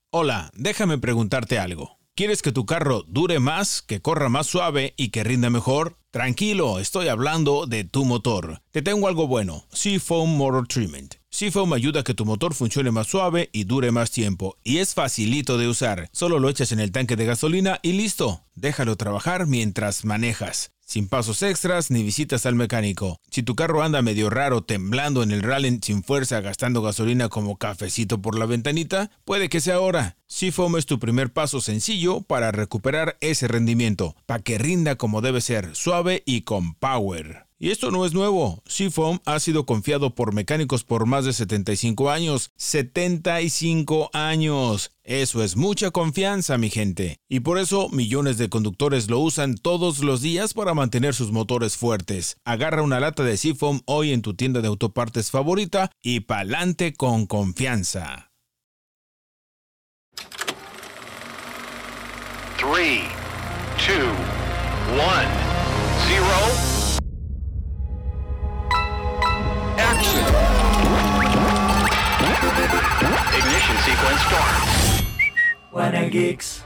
Hola, déjame preguntarte algo. ¿Quieres que tu carro dure más, que corra más suave y que rinda mejor? Tranquilo, estoy hablando de tu motor. Te tengo algo bueno, Seafoam Motor Treatment. Seafoam ayuda a que tu motor funcione más suave y dure más tiempo. Y es facilito de usar. Solo lo echas en el tanque de gasolina y listo. Déjalo trabajar mientras manejas. Sin pasos extras ni visitas al mecánico. Si tu carro anda medio raro, temblando en el rally sin fuerza, gastando gasolina como cafecito por la ventanita, puede que sea ahora. Seafoam es tu primer paso sencillo para recuperar ese rendimiento, para que rinda como debe ser, suave y con power. Y esto no es nuevo. Seafoam ha sido confiado por mecánicos por más de 75 años. ¡75 años! Eso es mucha confianza, mi gente. Y por eso millones de conductores lo usan todos los días para mantener sus motores fuertes. Agarra una lata de Seafoam hoy en tu tienda de autopartes favorita y pa'lante con confianza. 3, 2, 1, 0. Action! Ignition sequence start. Wanna Geeks.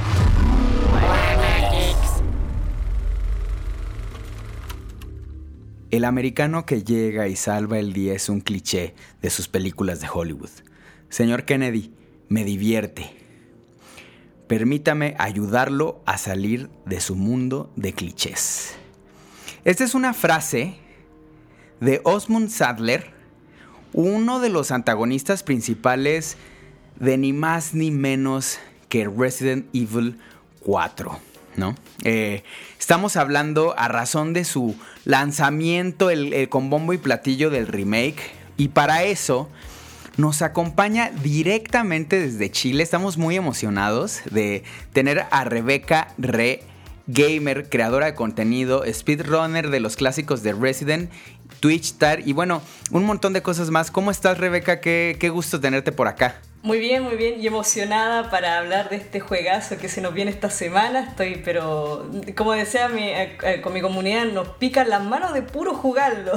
El americano que llega y salva el día es un cliché de sus películas de Hollywood. Señor Kennedy, me divierte. Permítame ayudarlo a salir de su mundo de clichés. Esta es una frase de Osmond Sadler, uno de los antagonistas principales de ni más ni menos que Resident Evil 4, ¿no? Estamos hablando a razón de su lanzamiento con bombo y platillo del remake, y para eso nos acompaña directamente desde Chile. Estamos muy emocionados de tener a Rebeca Re, gamer, creadora de contenido, speedrunner de los clásicos de Resident, Twitch star y bueno, un montón de cosas más. ¿Cómo estás, Rebeca? Qué gusto tenerte por acá. Muy bien y emocionada para hablar de este juegazo que se nos viene esta semana. Estoy, pero como decía con mi comunidad, nos pican las manos de puro jugarlo.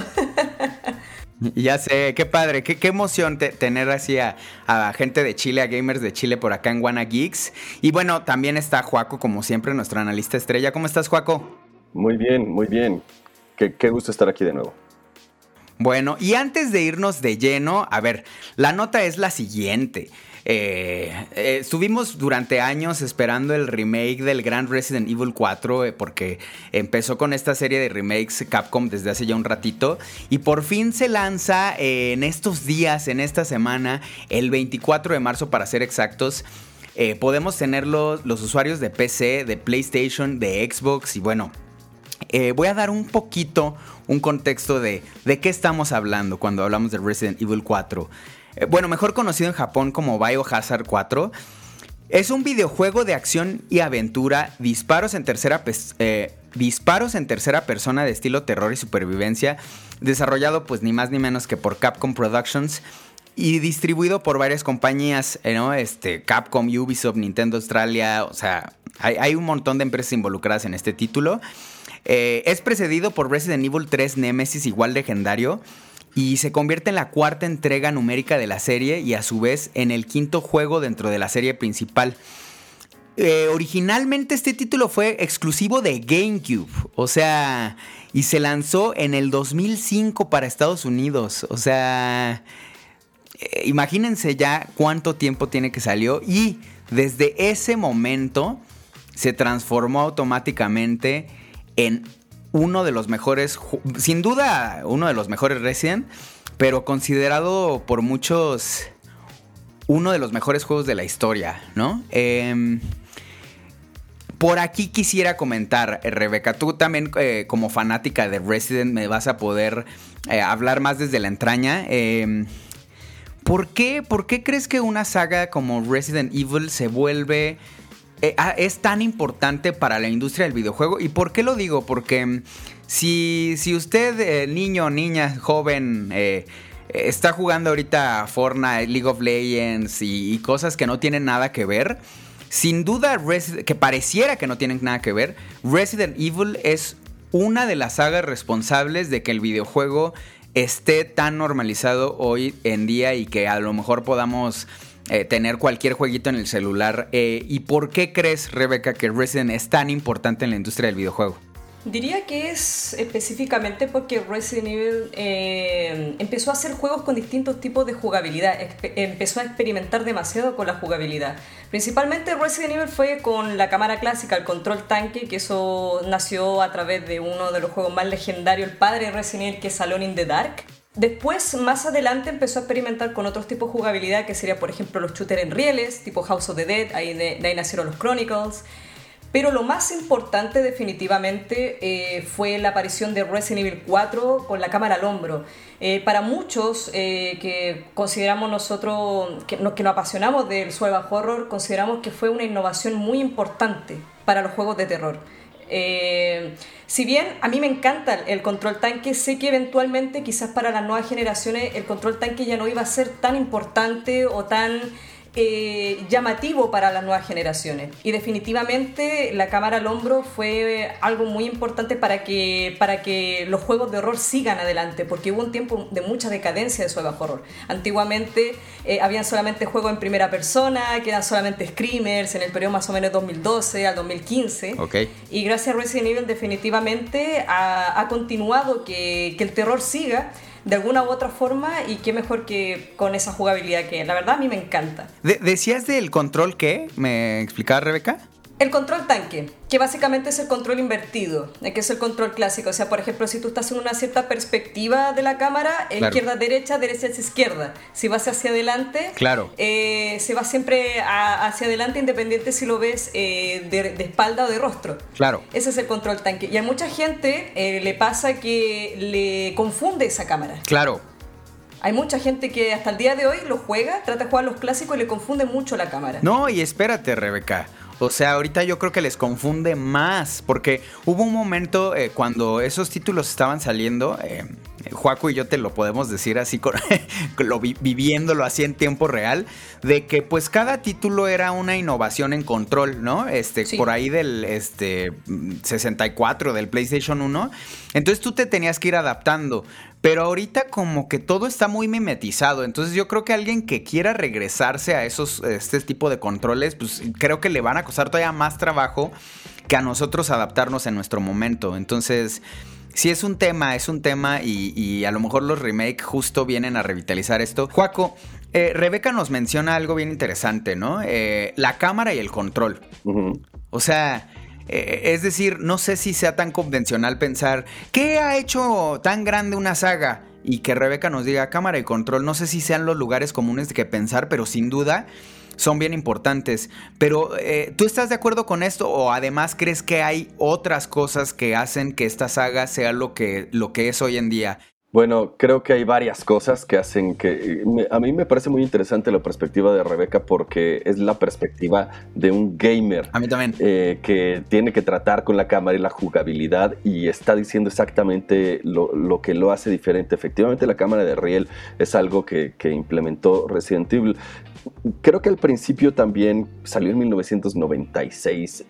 Ya sé, qué padre, qué emoción tener así a gente de Chile, a gamers de Chile por acá en Wanna Geeks. Y bueno, también está Joaco, como siempre, nuestro analista estrella. ¿Cómo estás, Joaco? Muy bien. Qué gusto estar aquí de nuevo. Bueno, y antes de irnos de lleno, a ver, la nota es la siguiente. Estuvimos durante años esperando el remake del gran Resident Evil 4 porque empezó con esta serie de remakes Capcom desde hace ya un ratito y por fin se lanza en estos días, en esta semana, el 24 de marzo para ser exactos. Podemos tenerlo los usuarios de PC, de PlayStation, de Xbox y bueno, voy a dar un contexto de qué estamos hablando cuando hablamos de Resident Evil 4. Bueno, mejor conocido en Japón como Biohazard 4. Es un videojuego de acción y aventura, disparos en tercera persona de estilo terror y supervivencia, desarrollado pues ni más ni menos que por Capcom Productions y distribuido por varias compañías, ¿no? Capcom, Ubisoft, Nintendo Australia, o sea, hay un montón de empresas involucradas en este título. Es precedido por Resident Evil 3 Nemesis, igual legendario, y se convierte en la cuarta entrega numérica de la serie y a su vez en el quinto juego dentro de la serie principal. Originalmente este título fue exclusivo de GameCube, o sea, y se lanzó en el 2005 para Estados Unidos, o sea, imagínense ya cuánto tiempo tiene que salió y desde ese momento se transformó automáticamente en uno de los mejores, sin duda uno de los mejores Resident, pero considerado por muchos uno de los mejores juegos de la historia, ¿no? Por aquí quisiera comentar, Rebeca, tú también como fanática de Resident me vas a poder hablar más desde la entraña. ¿Por qué crees que una saga como Resident Evil se vuelve... es tan importante para la industria del videojuego? ¿Y por qué lo digo? Porque si usted, niño, niña, joven, está jugando ahorita Fortnite, League of Legends y cosas que no tienen nada que ver, sin duda, que pareciera que no tienen nada que ver, Resident Evil es una de las sagas responsables de que el videojuego esté tan normalizado hoy en día y que a lo mejor podamos tener cualquier jueguito en el celular. ¿Y por qué crees, Rebeca, que Resident es tan importante en la industria del videojuego? Diría que es específicamente porque Resident Evil empezó a hacer juegos con distintos tipos de jugabilidad, empezó a experimentar demasiado con la jugabilidad. Principalmente Resident Evil fue con la cámara clásica, el control tanque, que eso nació a través de uno de los juegos más legendarios, el padre de Resident Evil, que es Alone in the Dark. Después, más adelante, empezó a experimentar con otros tipos de jugabilidad, que sería, por ejemplo, los shooters en rieles, tipo House of the Dead, de ahí nacieron los Chronicles. Pero lo más importante definitivamente fue la aparición de Resident Evil 4 con la cámara al hombro. Para muchos que consideramos nosotros, que nos apasionamos del survival horror, consideramos que fue una innovación muy importante para los juegos de terror. Si bien a mí me encanta el control tanque, sé que eventualmente quizás para las nuevas generaciones el control tanque ya no iba a ser tan importante o tan llamativo para las nuevas generaciones, y definitivamente la cámara al hombro fue algo muy importante para que los juegos de horror sigan adelante, porque hubo un tiempo de mucha decadencia de survival horror. Antiguamente habían solamente juegos en primera persona, que eran solamente screamers en el periodo más o menos 2012 al 2015. Okay. Y gracias a Resident Evil definitivamente ha continuado que el terror siga de alguna u otra forma, y qué mejor que con esa jugabilidad que la verdad a mí me encanta. ¿Decías del control qué? ¿Me explicaba, Rebeca? El control tanque, que básicamente es el control invertido, que es el control clásico. O sea, por ejemplo, si tú estás en una cierta perspectiva de la cámara, claro, izquierda-derecha, derecha-izquierda. Si vas hacia adelante, claro, se va siempre hacia adelante, independiente si lo ves de espalda o de rostro. Claro. Ese es el control tanque. Y a mucha gente le pasa que le confunde esa cámara. Claro. Hay mucha gente que hasta el día de hoy lo juega, trata de jugar los clásicos y le confunde mucho la cámara. No, y espérate, Rebeca. O sea, ahorita yo creo que les confunde más, porque hubo un momento cuando esos títulos estaban saliendo, Joaco y yo te lo podemos decir así, viviéndolo así en tiempo real, de que pues cada título era una innovación en control, ¿no? Sí. Por ahí del 64, del PlayStation 1. Entonces tú te tenías que ir adaptando. Pero ahorita como que todo está muy mimetizado. Entonces yo creo que alguien que quiera regresarse a este tipo de controles, pues creo que le van a costar todavía más trabajo que a nosotros adaptarnos en nuestro momento. Entonces, sí es un tema y a lo mejor los remake justo vienen a revitalizar esto. Joaco, Rebeca nos menciona algo bien interesante, ¿no? La cámara y el control. Uh-huh. O sea, es decir, no sé si sea tan convencional pensar ¿qué ha hecho tan grande una saga? Y que Rebeca nos diga cámara y control. No sé si sean los lugares comunes de que pensar, pero sin duda son bien importantes. Pero ¿tú estás de acuerdo con esto? ¿O además crees que hay otras cosas que hacen que esta saga sea lo que es hoy en día? Bueno, creo que hay varias cosas que hacen que... A mí me parece muy interesante la perspectiva de Rebeca, porque es la perspectiva de un gamer. A mí también. Que tiene que tratar con la cámara y la jugabilidad, y está diciendo exactamente lo que lo hace diferente. Efectivamente, la cámara de riel es algo que implementó Resident Evil. Creo que al principio también salió en 1996,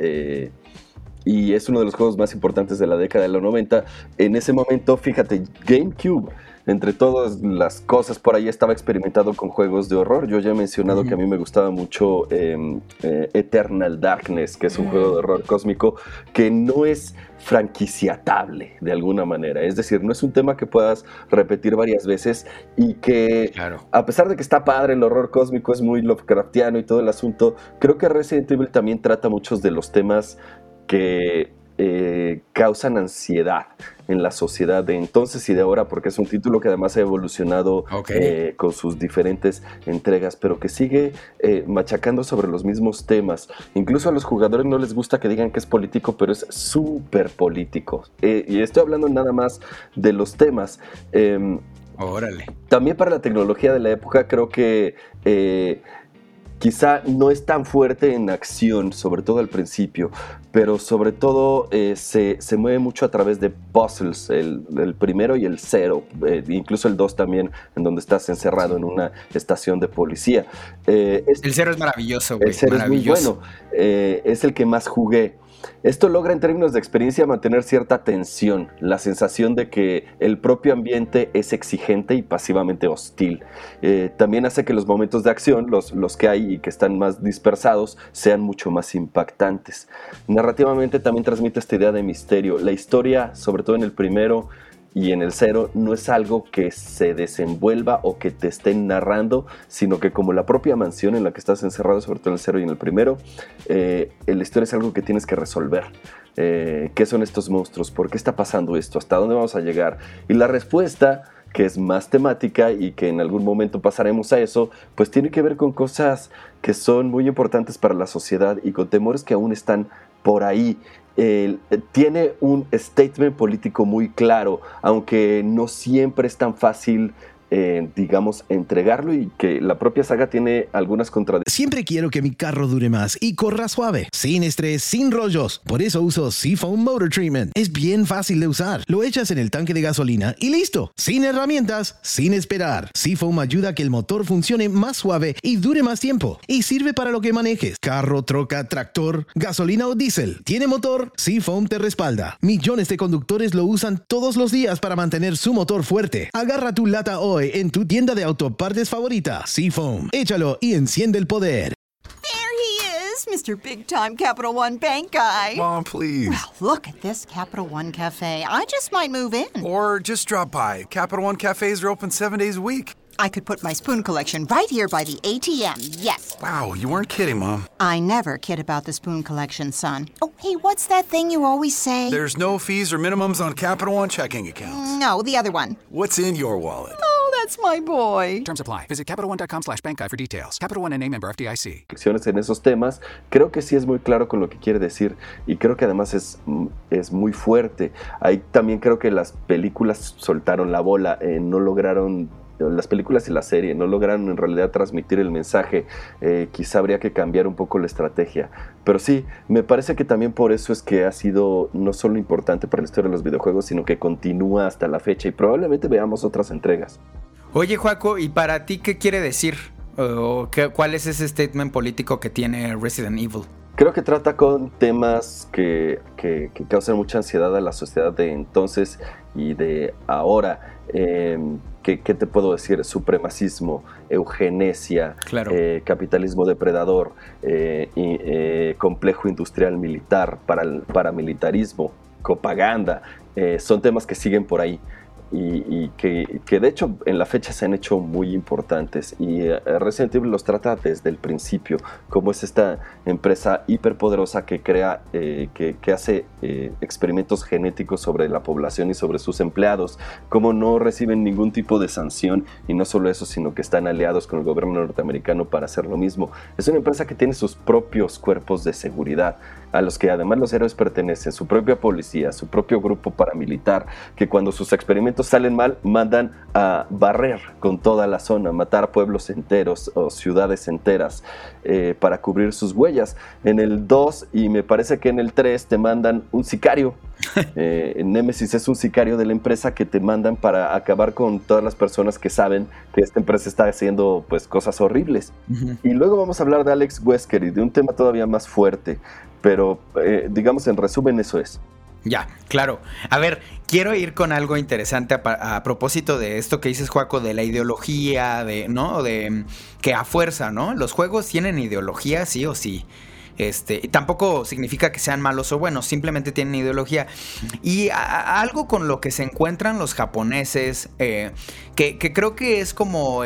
y es uno de los juegos más importantes de la década de los 90. En ese momento, fíjate, GameCube, entre todas las cosas por ahí, estaba experimentado con juegos de horror. Yo ya he mencionado que a mí me gustaba mucho Eternal Darkness, que es un juego de horror cósmico que no es franquiciatable de alguna manera. Es decir, no es un tema que puedas repetir varias veces, y que, claro, a pesar de que está padre el horror cósmico, es muy Lovecraftiano y todo el asunto, creo que Resident Evil también trata muchos de los temas que causan ansiedad en la sociedad de entonces y de ahora, porque es un título que además ha evolucionado con sus diferentes entregas, pero que sigue machacando sobre los mismos temas. Incluso a los jugadores no les gusta que digan que es político, pero es súper político. Y estoy hablando nada más de los temas. Órale. También para la tecnología de la época, creo que quizá no es tan fuerte en acción, sobre todo al principio, pero sobre todo se mueve mucho a través de puzzles, el primero y el 0, incluso el 2 también, en donde estás encerrado en una estación de policía. El 0 es maravilloso, güey. El 0 es muy bueno. es el que más jugué. Esto logra en términos de experiencia mantener cierta tensión, la sensación de que el propio ambiente es exigente y pasivamente hostil. También hace que los momentos de acción, los que hay y que están más dispersados, sean mucho más impactantes. Narrativamente también transmite esta idea de misterio. La historia, sobre todo en el primero y en el 0, no es algo que se desenvuelva o que te estén narrando, sino que como la propia mansión en la que estás encerrado, sobre todo en el 0 y en el primero, la historia es algo que tienes que resolver. ¿Qué son estos monstruos? ¿Por qué está pasando esto? ¿Hasta dónde vamos a llegar? Y la respuesta, que es más temática y que en algún momento pasaremos a eso, pues tiene que ver con cosas que son muy importantes para la sociedad y con temores que aún están por ahí. Tiene un statement político muy claro, aunque no siempre es tan fácil, digamos, entregarlo, y que la propia saga tiene algunas contradicciones. Siempre quiero que mi carro dure más y corra suave, sin estrés, sin rollos. Por eso uso Seafoam Motor Treatment. Es bien fácil de usar. Lo echas en el tanque de gasolina y listo. Sin herramientas, sin esperar. Seafoam ayuda a que el motor funcione más suave y dure más tiempo. Y sirve para lo que manejes. Carro, troca, tractor, gasolina o diésel. ¿Tiene motor? Seafoam te respalda. Millones de conductores lo usan todos los días para mantener su motor fuerte. Agarra tu lata hoy en tu tienda de autopartes favorita. Seafoam. Échalo y enciende el poder. There he is, Mr. Big Time Capital One Bank guy. Mom, please. Well, look at this Capital One Cafe. I just might move in. Or just drop by. Capital One cafes are open 7 days a week. I could put my spoon collection right here by the ATM, yes. Wow, you weren't kidding, Mom. I never kid about the spoon collection, son. Oh, hey, what's that thing you always say? There's no fees or minimums on Capital One checking accounts. No, the other one. What's in your wallet? Oh, that's my boy. Terms apply. Visit CapitalOne.com/bankguide for details. Capital One NA, member FDIC. En esos temas, creo que sí es muy claro con lo que quiere decir, y creo que además es muy fuerte. Ahí también creo que las películas soltaron la bola, no lograron, las películas y la serie no lograron en realidad transmitir el mensaje. Quizá habría que cambiar un poco la estrategia, pero sí, me parece que también por eso es que ha sido no solo importante para la historia de los videojuegos, sino que continúa hasta la fecha, y probablemente veamos otras entregas. Oye, Joaco, ¿y para ti qué quiere decir? ¿Cuál es ese statement político que tiene Resident Evil? Creo que trata con temas que causan mucha ansiedad a la sociedad de entonces y de ahora. ¿Qué te puedo decir? Supremacismo, eugenesia, claro. Capitalismo depredador, complejo industrial militar, paramilitarismo, propaganda. Son temas que siguen por ahí. Y que de hecho en la fecha se han hecho muy importantes, y Resident Evil los trata desde el principio, como es esta empresa hiperpoderosa que crea, que hace experimentos genéticos sobre la población y sobre sus empleados, como no reciben ningún tipo de sanción, y no solo eso, sino que están aliados con el gobierno norteamericano para hacer lo mismo. Es una empresa que tiene sus propios cuerpos de seguridad, a los que además los héroes pertenecen, su propia policía, su propio grupo paramilitar, que cuando sus experimentos salen mal, mandan a barrer con toda la zona, matar pueblos enteros o ciudades enteras para cubrir sus huellas. En el 2 y me parece que en el 3 te mandan un sicario. Nemesis es un sicario de la empresa que te mandan para acabar con todas las personas que saben que esta empresa está haciendo pues cosas horribles. Uh-huh. Y luego vamos a hablar de Alex Wesker y de un tema todavía más fuerte, pero digamos en resumen eso es. Ya, claro. A ver, quiero ir con algo interesante a propósito de esto que dices, Joaco, de la ideología, ¿no? De que a fuerza, ¿no? Los juegos tienen ideología sí o sí. Y tampoco significa que sean malos o buenos, simplemente tienen ideología. Y algo con lo que se encuentran los japoneses, que creo que es como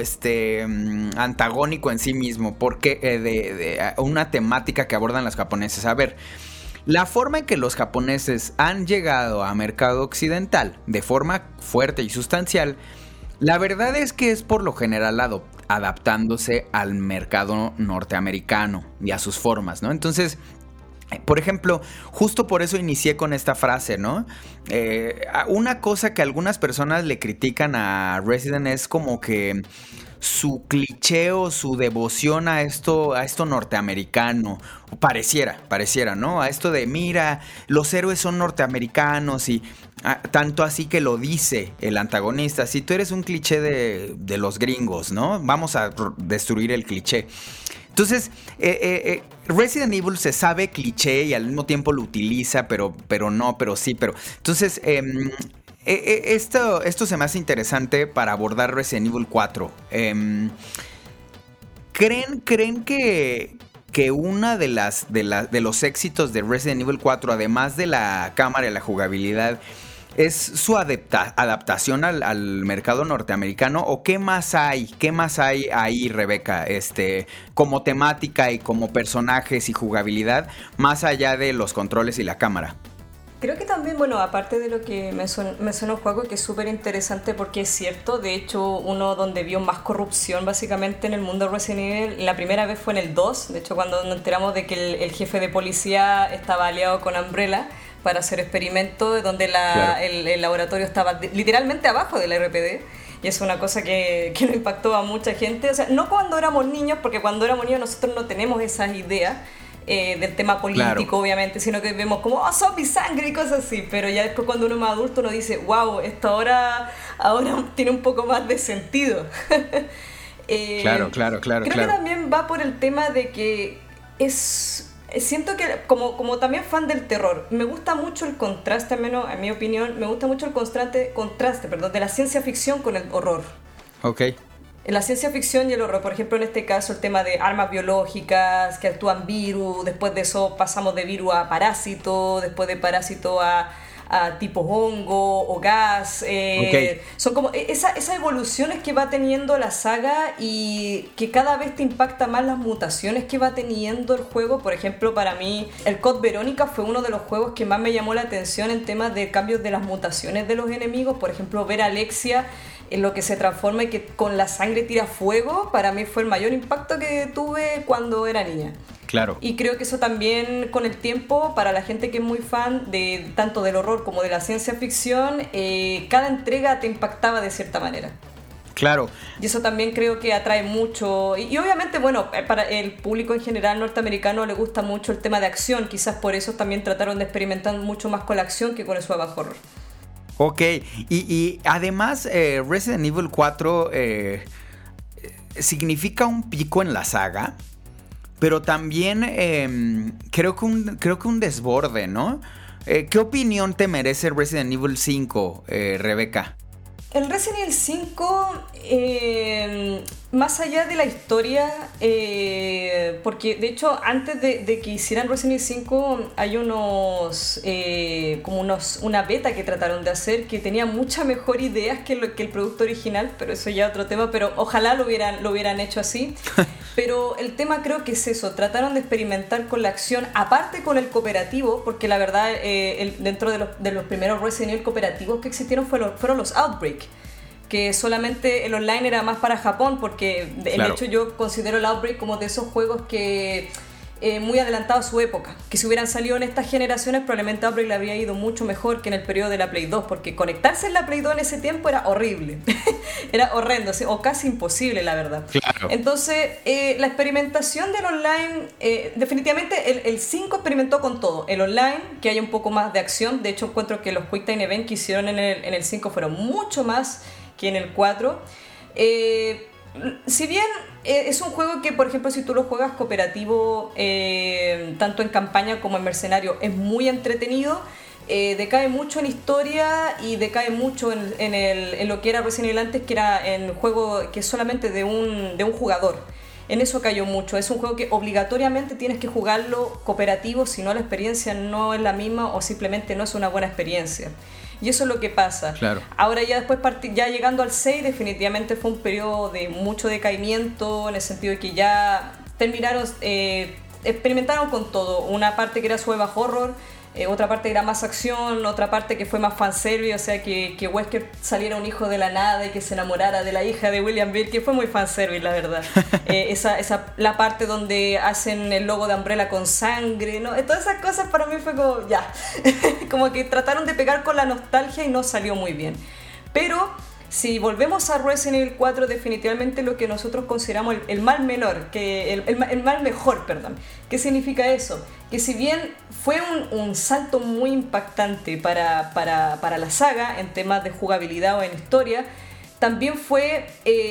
antagónico en sí mismo, porque de una temática que abordan los japoneses. A ver, la forma en que los japoneses han llegado a mercado occidental de forma fuerte y sustancial, la verdad es que es por lo general adaptándose al mercado norteamericano y a sus formas, ¿no? Entonces, por ejemplo, justo por eso inicié con esta frase, ¿no? Una cosa que algunas personas le critican a Resident es como que su cliché o su devoción a esto norteamericano. Pareciera, ¿no? A esto de, mira, los héroes son norteamericanos y tanto así que lo dice el antagonista. Si tú eres un cliché de los gringos, ¿no? Vamos a destruir el cliché. Entonces, Resident Evil se sabe cliché y al mismo tiempo lo utiliza, pero no, pero sí, pero... Entonces, esto se me hace interesante para abordar Resident Evil 4. ¿Creen que una de los éxitos de Resident Evil 4, además de la cámara y la jugabilidad, es su adaptación al mercado norteamericano? ¿O qué más hay? ¿Qué más hay ahí, Rebeca? Como temática y como personajes y jugabilidad, más allá de los controles y la cámara. Creo que también, bueno, aparte de lo que mencionó Juaco, que es súper interesante porque es cierto, de hecho, uno donde vio más corrupción básicamente en el mundo de Resident Evil, la primera vez fue en el 2, de hecho cuando nos enteramos de que el jefe de policía estaba aliado con Umbrella para hacer experimentos, donde el laboratorio estaba literalmente abajo del RPD. Y es una cosa que nos impactó a mucha gente, o sea, no cuando éramos niños, porque cuando éramos niños nosotros no tenemos esas ideas, del tema político, obviamente, sino que vemos como zombie, sangre y cosas así, pero ya después cuando uno es más adulto uno dice, wow, esto ahora tiene un poco más de sentido. Claro. Creo que también va por el tema de que siento que como también fan del terror, me gusta mucho el contraste, al menos en mi opinión, me gusta mucho el contraste de la ciencia ficción con el horror. Ok. La ciencia ficción y el horror, por ejemplo, en este caso el tema de armas biológicas que actúan virus, después de eso pasamos de virus a parásito, después de parásito a tipo hongo o gas. Son como esas evoluciones que va teniendo la saga y que cada vez te impacta más las mutaciones que va teniendo el juego. Por ejemplo, para mí el Code Verónica fue uno de los juegos que más me llamó la atención en temas de cambios de las mutaciones de los enemigos. Por ejemplo, ver a Alexia en lo que se transforma y que con la sangre tira fuego, para mí fue el mayor impacto que tuve cuando era niña. Claro. Y creo que eso también con el tiempo, para la gente que es muy fan de tanto del horror como de la ciencia ficción, cada entrega te impactaba de cierta manera. Claro. Y eso también creo que atrae mucho. Y obviamente, bueno, para el público en general norteamericano le gusta mucho el tema de acción. Quizás por eso también trataron de experimentar mucho más con la acción que con el survival horror. Ok, y además Resident Evil 4 significa un pico en la saga, pero también creo que un desborde, ¿no? ¿Qué opinión te merece Resident Evil 5, Rebeca? El Resident Evil 5, más allá de la historia, porque de hecho antes de que hicieran Resident Evil 5 hay una beta que trataron de hacer que tenía mucha mejor ideas que el producto original, pero eso ya es otro tema, pero ojalá lo hubieran hecho así. Pero el tema creo que es eso, trataron de experimentar con la acción, aparte con el cooperativo, porque la verdad dentro de los primeros Resident Evil cooperativos que existieron fueron los Outbreak, que solamente el online era más para Japón, porque de hecho yo considero el Outbreak como de esos juegos que muy adelantado a su época, que si hubieran salido en estas generaciones probablemente Outbreak le habría ido mucho mejor que en el periodo de la Play 2, porque conectarse en la Play 2 en ese tiempo era horrible, era horrendo, o casi imposible, la verdad. Claro. Entonces la experimentación del online, definitivamente el 5 experimentó con todo, el online, que haya un poco más de acción. De hecho encuentro que los Quick Time Event que hicieron en el 5 fueron mucho más que en el 4. Si bien es un juego que, por ejemplo, si tú lo juegas cooperativo, tanto en campaña como en mercenario, es muy entretenido, decae mucho en historia y decae mucho en lo que era Resident Evil antes, que era en juego que es solamente de un jugador. En eso cayó mucho. Es un juego que obligatoriamente tienes que jugarlo cooperativo, si no la experiencia no es la misma o simplemente no es una buena experiencia. Y eso es lo que pasa. Claro. Ahora ya después, ya llegando al 6, definitivamente fue un periodo de mucho decaimiento, en el sentido de que ya terminaron, experimentaron con todo. Una parte que era survival horror, otra parte que era más acción, otra parte que fue más fanservice, o sea que Wesker saliera un hijo de la nada y que se enamorara de la hija de William Bird, que fue muy fanservice, la verdad. La parte donde hacen el logo de Umbrella con sangre, ¿no? Todas esas cosas para mí fue como, ya, como que trataron de pegar con la nostalgia y no salió muy bien. Pero si volvemos a Resident Evil 4, definitivamente lo que nosotros consideramos el mal menor, el mal mejor, perdón. ¿Qué significa eso? Que si bien fue un salto muy impactante para la saga en temas de jugabilidad o en historia, también fue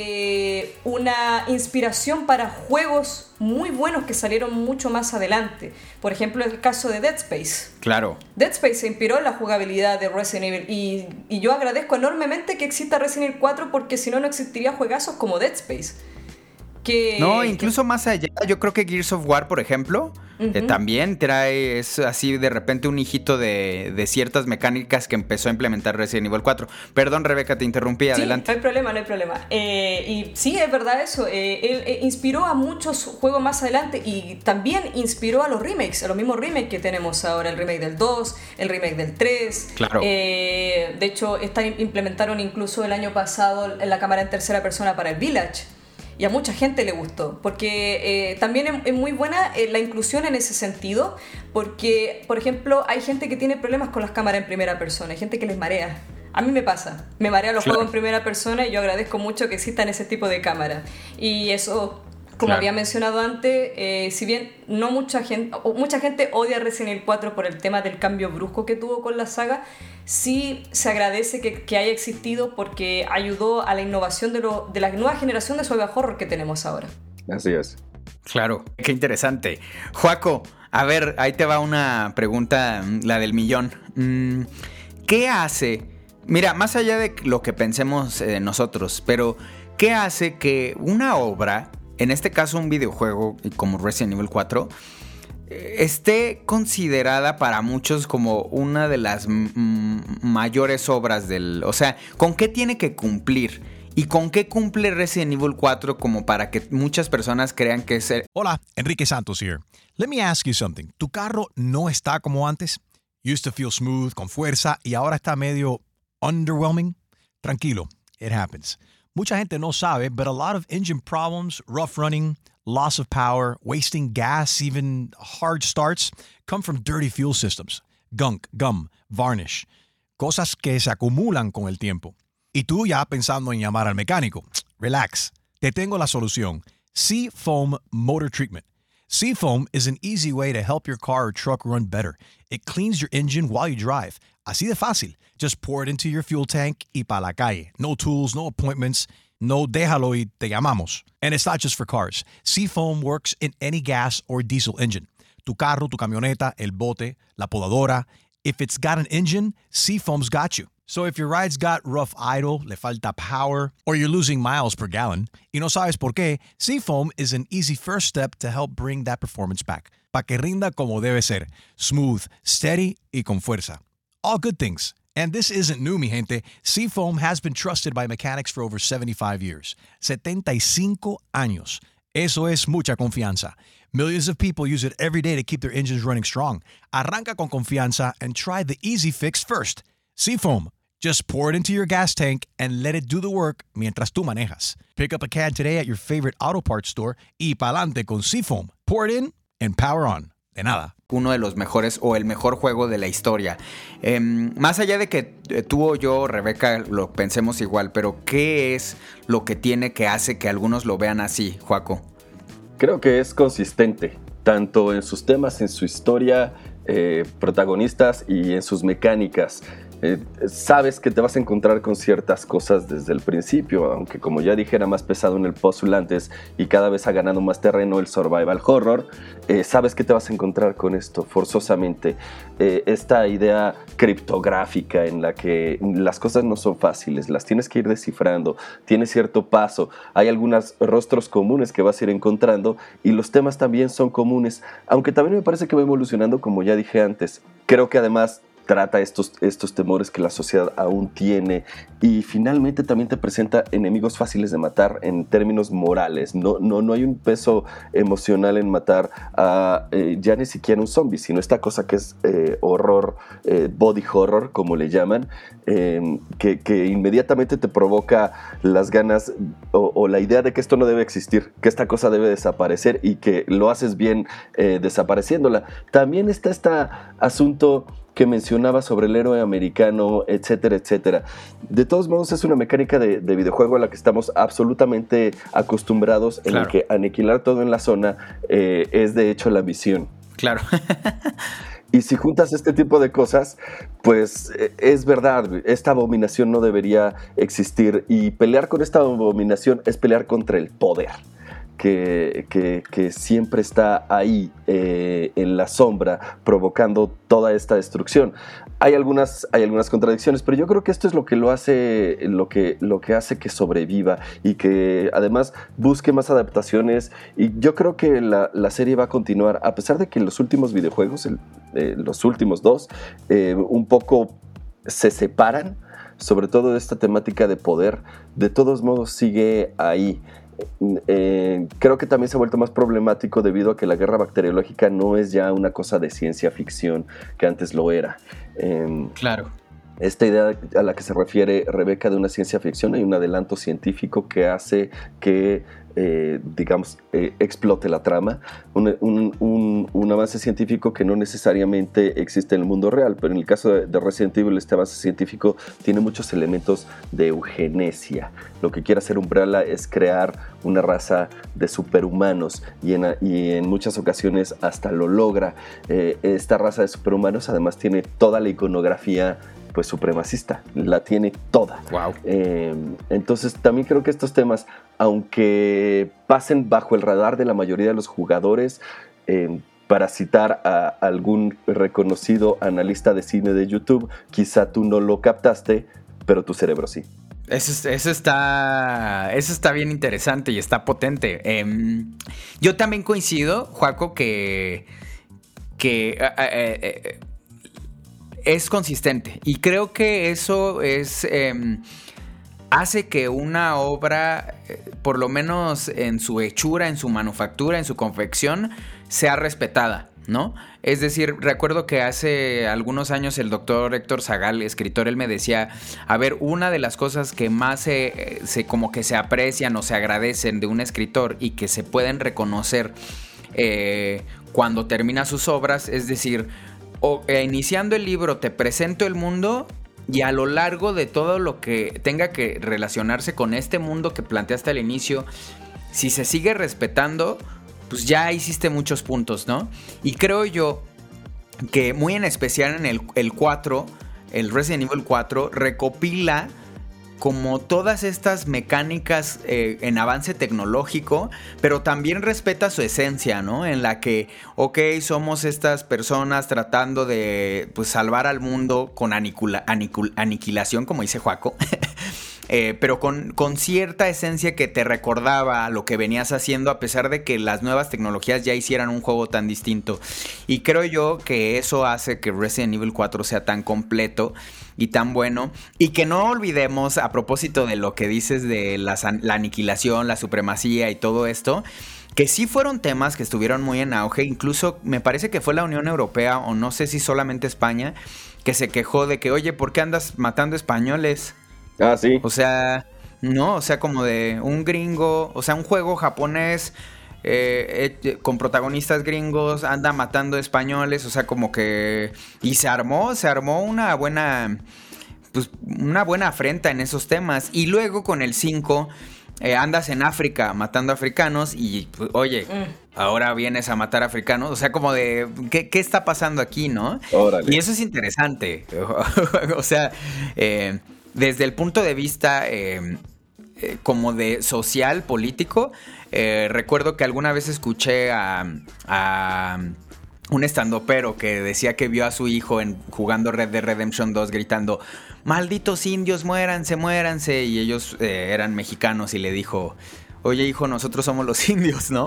una inspiración para juegos muy buenos que salieron mucho más adelante. Por ejemplo, el caso de Dead Space. Claro. Dead Space se inspiró en la jugabilidad de Resident Evil y yo agradezco enormemente que exista Resident Evil 4 porque si no, no existiría juegazos como Dead Space. No, incluso más allá, yo creo que Gears of War, por ejemplo, también trae, es así de repente un hijito de ciertas mecánicas que empezó a implementar Resident Evil 4. Perdón, Rebeca, te interrumpí, adelante. Sí, no hay problema. Y sí, es verdad eso. Él inspiró a muchos juegos más adelante y también inspiró a los remakes, a los mismos remakes que tenemos ahora, el remake del 2, el remake del 3. Claro. De hecho, implementaron incluso el año pasado la cámara en tercera persona para el Village. Y a mucha gente le gustó, porque también es muy buena la inclusión en ese sentido, porque, por ejemplo, hay gente que tiene problemas con las cámaras en primera persona, hay gente que les marea. A mí me pasa, me marea los juegos en primera persona y yo agradezco mucho que existan ese tipo de cámaras. Y eso, como había mencionado antes, si bien no mucha gente odia Resident Evil 4 por el tema del cambio brusco que tuvo con la saga, sí se agradece que haya existido porque ayudó a la innovación de la nueva generación de survival horror que tenemos ahora. Así es. Claro, qué interesante. Joaco, a ver, ahí te va una pregunta, la del millón. ¿Qué hace? Mira, más allá de lo que pensemos nosotros, pero ¿qué hace que una obra, en este caso un videojuego como Resident Evil 4, esté considerada para muchos como una de las mayores obras o sea, ¿con qué tiene que cumplir? ¿Y con qué cumple Resident Evil 4 como para que muchas personas crean que es Hola, Enrique Santos here. Let me ask you something. ¿Tu carro no está como antes? Used to feel smooth, con fuerza, y ahora está medio underwhelming? Tranquilo, it happens. Mucha gente no sabe, but a lot of engine problems, rough running, loss of power, wasting gas, even hard starts, come from dirty fuel systems. Gunk, gum, varnish. Cosas que se acumulan con el tiempo. Y tú ya pensando en llamar al mecánico. Relax. Te tengo la solución. Seafoam Motor Treatment. Seafoam is an easy way to help your car or truck run better. It cleans your engine while you drive. Así de fácil. Just pour it into your fuel tank y pa' la calle. No tools, no appointments. No, déjalo y te llamamos. And it's not just for cars. Seafoam works in any gas or diesel engine. Tu carro, tu camioneta, el bote, la podadora. If it's got an engine, Seafoam's got you. So if your ride's got rough idle, le falta power, or you're losing miles per gallon, y no sabes por qué, Seafoam is an easy first step to help bring that performance back. Pa' que rinda como debe ser. Smooth, steady y con fuerza. All good things. And this isn't new, mi gente. Seafoam has been trusted by mechanics for over 75 years. 75 años. Eso es mucha confianza. Millions of people use it every day to keep their engines running strong. Arranca con confianza and try the easy fix first. Seafoam. Just pour it into your gas tank and let it do the work mientras tú manejas. Pick up a can today at your favorite auto parts store y pa'lante con Seafoam. Pour it in and power on. De nada. Uno de los mejores o el mejor juego de la historia. Más allá de que tú o yo, Rebeca, lo pensemos igual, pero ¿qué es lo que tiene que hace que algunos lo vean así, Joaco? Creo que es consistente, tanto en sus temas, en su historia, protagonistas y en sus mecánicas. Sabes que te vas a encontrar con ciertas cosas desde el principio, aunque como ya dije era más pesado en el puzzle antes y cada vez ha ganado más terreno el survival horror, sabes que te vas a encontrar con esto forzosamente. Esta idea criptográfica en la que las cosas no son fáciles, las tienes que ir descifrando, tiene cierto paso, hay algunos rostros comunes que vas a ir encontrando y los temas también son comunes, aunque también me parece que va evolucionando como ya dije antes. Creo que además trata estos temores que la sociedad aún tiene y finalmente también te presenta enemigos fáciles de matar en términos morales. No hay un peso emocional en matar a ya ni siquiera un zombie, sino esta cosa que es horror, body horror como le llaman, que inmediatamente te provoca las ganas o la idea de que esto no debe existir, que esta cosa debe desaparecer y que lo haces bien desapareciéndola. También está este asunto que mencionaba sobre el héroe americano, etcétera, etcétera. De todos modos, es una mecánica de videojuego a la que estamos absolutamente acostumbrados, en la que aniquilar todo en la zona es de hecho la misión. Claro. Y si juntas este tipo de cosas, pues es verdad, esta abominación no debería existir. Y pelear con esta abominación es pelear contra el poder, que siempre está ahí en la sombra, provocando toda esta destrucción. Hay algunas contradicciones, pero yo creo que esto es lo que lo hace hace que sobreviva y que además busque más adaptaciones. Y yo creo que la serie va a continuar, a pesar de que en los últimos videojuegos, los últimos dos, un poco se separan, sobre todo de esta temática de poder. De todos modos sigue ahí. Creo que también se ha vuelto más problemático debido a que la guerra bacteriológica no es ya una cosa de ciencia ficción que antes lo era. Claro. Esta idea a la que se refiere Rebeca de una ciencia ficción, hay un adelanto científico que hace que explote la trama, un avance científico que no necesariamente existe en el mundo real, pero en el caso de Resident Evil este avance científico tiene muchos elementos de eugenesia. Lo que quiere hacer Umbrella es crear una raza de superhumanos y en muchas ocasiones hasta lo logra. Esta raza de superhumanos además tiene toda la iconografía pues supremacista, la tiene toda. Wow. Entonces también creo que estos temas, aunque pasen bajo el radar de la mayoría de los jugadores, para citar a algún reconocido analista de cine de YouTube, quizá tú no lo captaste, pero tu cerebro sí. Eso está bien interesante y está potente. Yo también coincido, Joaco, que es consistente, y creo que eso hace que una obra, por lo menos en su hechura, en su manufactura, en su confección, sea respetada, ¿no? Es decir, recuerdo que hace algunos años el doctor Héctor Zagal, escritor, él me decía, a ver, una de las cosas que más como que se aprecian o se agradecen de un escritor y que se pueden reconocer cuando termina sus obras, es decir, iniciando el libro te presento el mundo y a lo largo de todo lo que tenga que relacionarse con este mundo que planteaste al inicio, si se sigue respetando, pues ya hiciste muchos puntos, ¿no? Y creo yo que muy en especial en el 4, el Resident Evil 4 recopila como todas estas mecánicas en avance tecnológico, pero también respeta su esencia, ¿no? En la que, somos estas personas tratando de pues, salvar al mundo con aniquilación, como dice Joaco, pero con cierta esencia que te recordaba lo que venías haciendo, a pesar de que las nuevas tecnologías ya hicieran un juego tan distinto. Y creo yo que eso hace que Resident Evil 4 sea tan completo y tan bueno, y que no olvidemos, a propósito de lo que dices de la aniquilación, la supremacía y todo esto, que sí fueron temas que estuvieron muy en auge. Incluso me parece que fue la Unión Europea, o no sé si solamente España, que se quejó de que, oye, ¿por qué andas matando españoles? Ah, sí. O sea, no, o sea, como de un gringo, o sea, un juego japonés con protagonistas gringos, anda matando españoles, o sea, como que... Y se armó una buena afrenta en esos temas. Y luego con el 5... andas en África matando africanos y, pues, oye, ahora vienes a matar africanos. O sea, como de, ¿qué está pasando aquí, no? Órale. Y eso es interesante. O sea, desde el punto de vista como de social, político, recuerdo que alguna vez escuché a un estandopero que decía que vio a su hijo jugando Red Dead Redemption 2 gritando: malditos indios, muéranse, muéranse. Y ellos eran mexicanos y le dijo: oye, hijo, nosotros somos los indios, ¿no?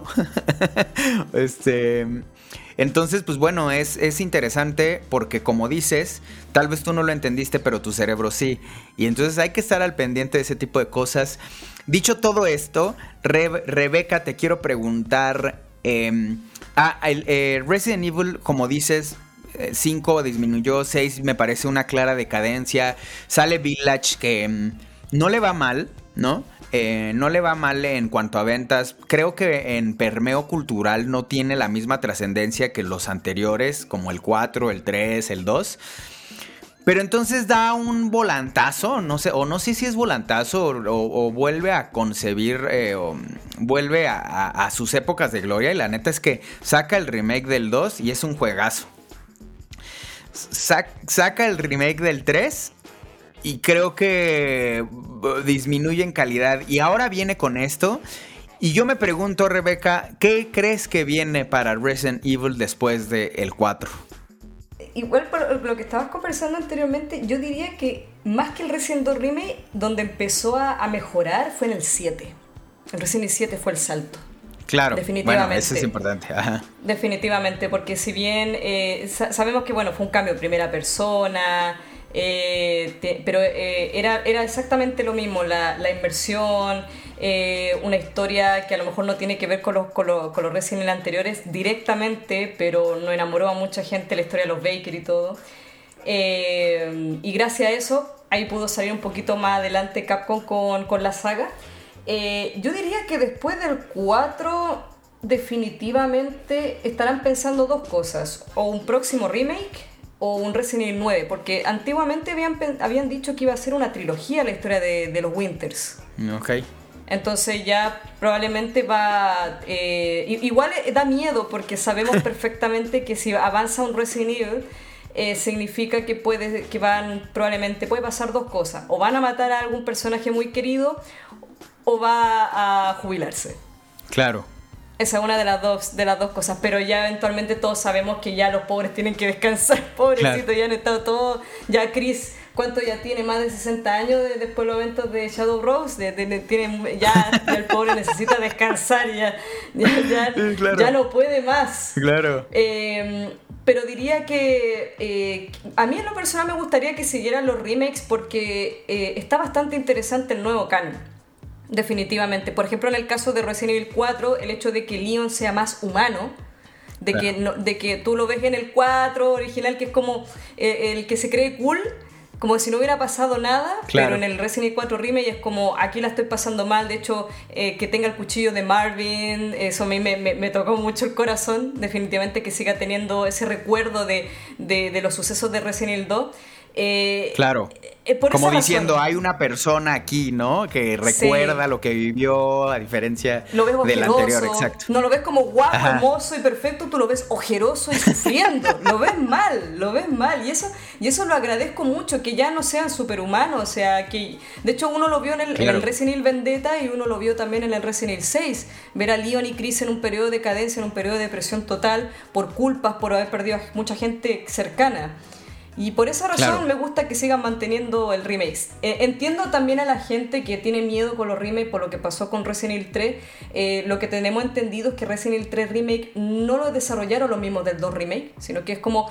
Entonces, pues bueno, es interesante porque, como dices, tal vez tú no lo entendiste, pero tu cerebro sí. Y entonces hay que estar al pendiente de ese tipo de cosas. Dicho todo esto, Rebeca, te quiero preguntar... Resident Evil, como dices, 5 disminuyó, 6 me parece una clara decadencia. Sale Village, que no le va mal, ¿no? No le va mal en cuanto a ventas. Creo que en permeo cultural no tiene la misma trascendencia que los anteriores, como el 4, el 3, el 2. Pero entonces da un volantazo, no sé si es volantazo o vuelve a concebir, o vuelve a sus épocas de gloria. Y la neta es que saca el remake del 2 y es un juegazo. saca el remake del 3 y creo que disminuye en calidad. Y ahora viene con esto. Y yo me pregunto, Rebeca, ¿qué crees que viene para Resident Evil después del 4? Igual por lo que estabas conversando anteriormente, yo diría que más que el Resident 2 Remake, donde empezó a mejorar fue en el 7. El Resident Evil 7 fue el salto. Claro, definitivamente. Bueno, eso es importante. Ajá. Definitivamente, porque si bien sabemos que bueno, fue un cambio de primera persona, pero era exactamente lo mismo, la inmersión, una historia que a lo mejor no tiene que ver con los Resident Evil anteriores directamente, pero nos enamoró a mucha gente la historia de los Baker y todo. Y gracias a eso, ahí pudo salir un poquito más adelante Capcom con la saga. Yo diría que después del 4 definitivamente estarán pensando dos cosas, o un próximo remake o un Resident Evil 9, porque antiguamente habían dicho que iba a ser una trilogía la historia de los Winters. Ok. Entonces ya probablemente va... igual da miedo porque sabemos perfectamente que si avanza un Resident Evil significa que probablemente puede pasar dos cosas, o van a matar a algún personaje muy querido o va a jubilarse. Claro. Esa es una de las dos cosas, pero ya eventualmente todos sabemos que ya los pobres tienen que descansar, pobrecitos, claro. Ya han estado todos, ya Chris, ¿cuánto ya tiene? Más de 60 años después de los eventos de Shadow Rose, ya el pobre necesita descansar, claro. Ya no puede más. Claro. Pero diría que a mí en lo personal me gustaría que siguieran los remakes porque está bastante interesante el nuevo canon. Definitivamente. Por ejemplo, en el caso de Resident Evil 4, el hecho de que Leon sea más humano, de que tú lo ves en el 4 original, que es como el que se cree cool, como si no hubiera pasado nada, claro. Pero en el Resident Evil 4 Remake es como, aquí la estoy pasando mal. De hecho, que tenga el cuchillo de Marvin, eso a mí me tocó mucho el corazón. Definitivamente que siga teniendo ese recuerdo de los sucesos de Resident Evil 2. Claro, como diciendo, hay una persona aquí, ¿no? Que recuerda lo que vivió, a diferencia del anterior, exacto. No lo ves como guapo, hermoso y perfecto, tú lo ves ojeroso y sufriendo. Lo ves mal. Y eso lo agradezco mucho, que ya no sean superhumanos. O sea, que de hecho uno lo vio en el Resident Evil Vendetta y uno lo vio también en el Resident Evil 6. Ver a Leon y Chris en un periodo de decadencia, en un periodo de depresión total, por culpas, por haber perdido a mucha gente cercana. Y por esa razón me gusta que sigan manteniendo el remake. Entiendo también a la gente que tiene miedo con los remakes por lo que pasó con Resident Evil 3. Lo que tenemos entendido es que Resident Evil 3 Remake no lo desarrollaron los mismos del 2 Remake, sino que es como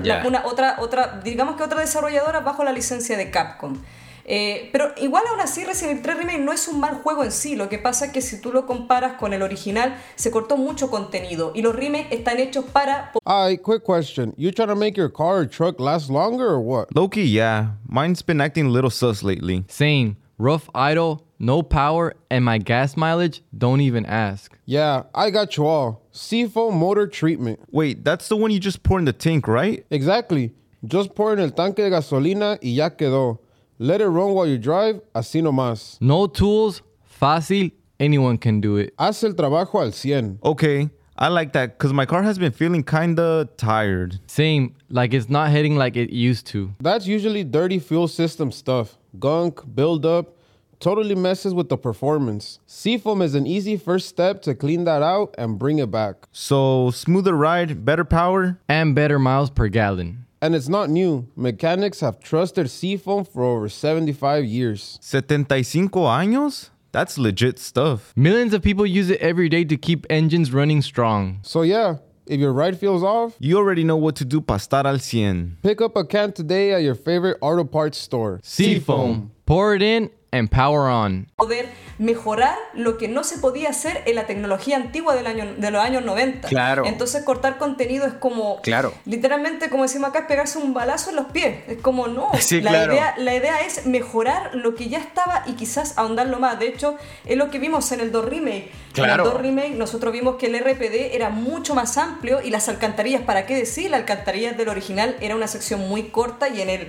otra desarrolladora bajo la licencia de Capcom. Pero igual aún así Resident Evil 3 Remake no es un mal juego en sí. Lo que pasa es que si tú lo comparas con el original, se cortó mucho contenido y los remakes están hechos para... Quick question. You trying to make your car or truck last longer or what? Low-key, yeah. Mine's been acting a little sus lately. Same. Rough idle, no power, and my gas mileage, don't even ask. Yeah, I got you all. Seafoam motor treatment. Wait, that's the one you just pour in the tank, right? Exactly. Just pour en el tanque de gasolina y ya quedó. Let it run while you drive, así nomás. No tools, fácil, anyone can do it. Haz el trabajo al 100. Okay, I like that, because my car has been feeling kinda tired. Same, like it's not hitting like it used to. That's usually dirty fuel system stuff. Gunk, buildup, totally messes with the performance. Seafoam is an easy first step to clean that out and bring it back. So, smoother ride, better power? And better miles per gallon. And it's not new. Mechanics have trusted Seafoam for over 75 years. 75 años? That's legit stuff. Millions of people use it every day to keep engines running strong. So yeah, if your ride feels off, you already know what to do para estar al 100. Pick up a can today at your favorite auto parts store. Seafoam. Pour it in and power on. Poder mejorar lo que no se podía hacer en la tecnología antigua de los años 90. Claro. Entonces cortar contenido es como, literalmente como decimos acá, es pegarse un balazo en los pies. Es como no, sí, la idea es mejorar lo que ya estaba y quizás ahondarlo más. De hecho, es lo que vimos en el 2 Remake. Claro. En el 2 Remake nosotros vimos que el RPD era mucho más amplio y las alcantarillas, ¿para qué decir? Las alcantarillas del original era una sección muy corta y en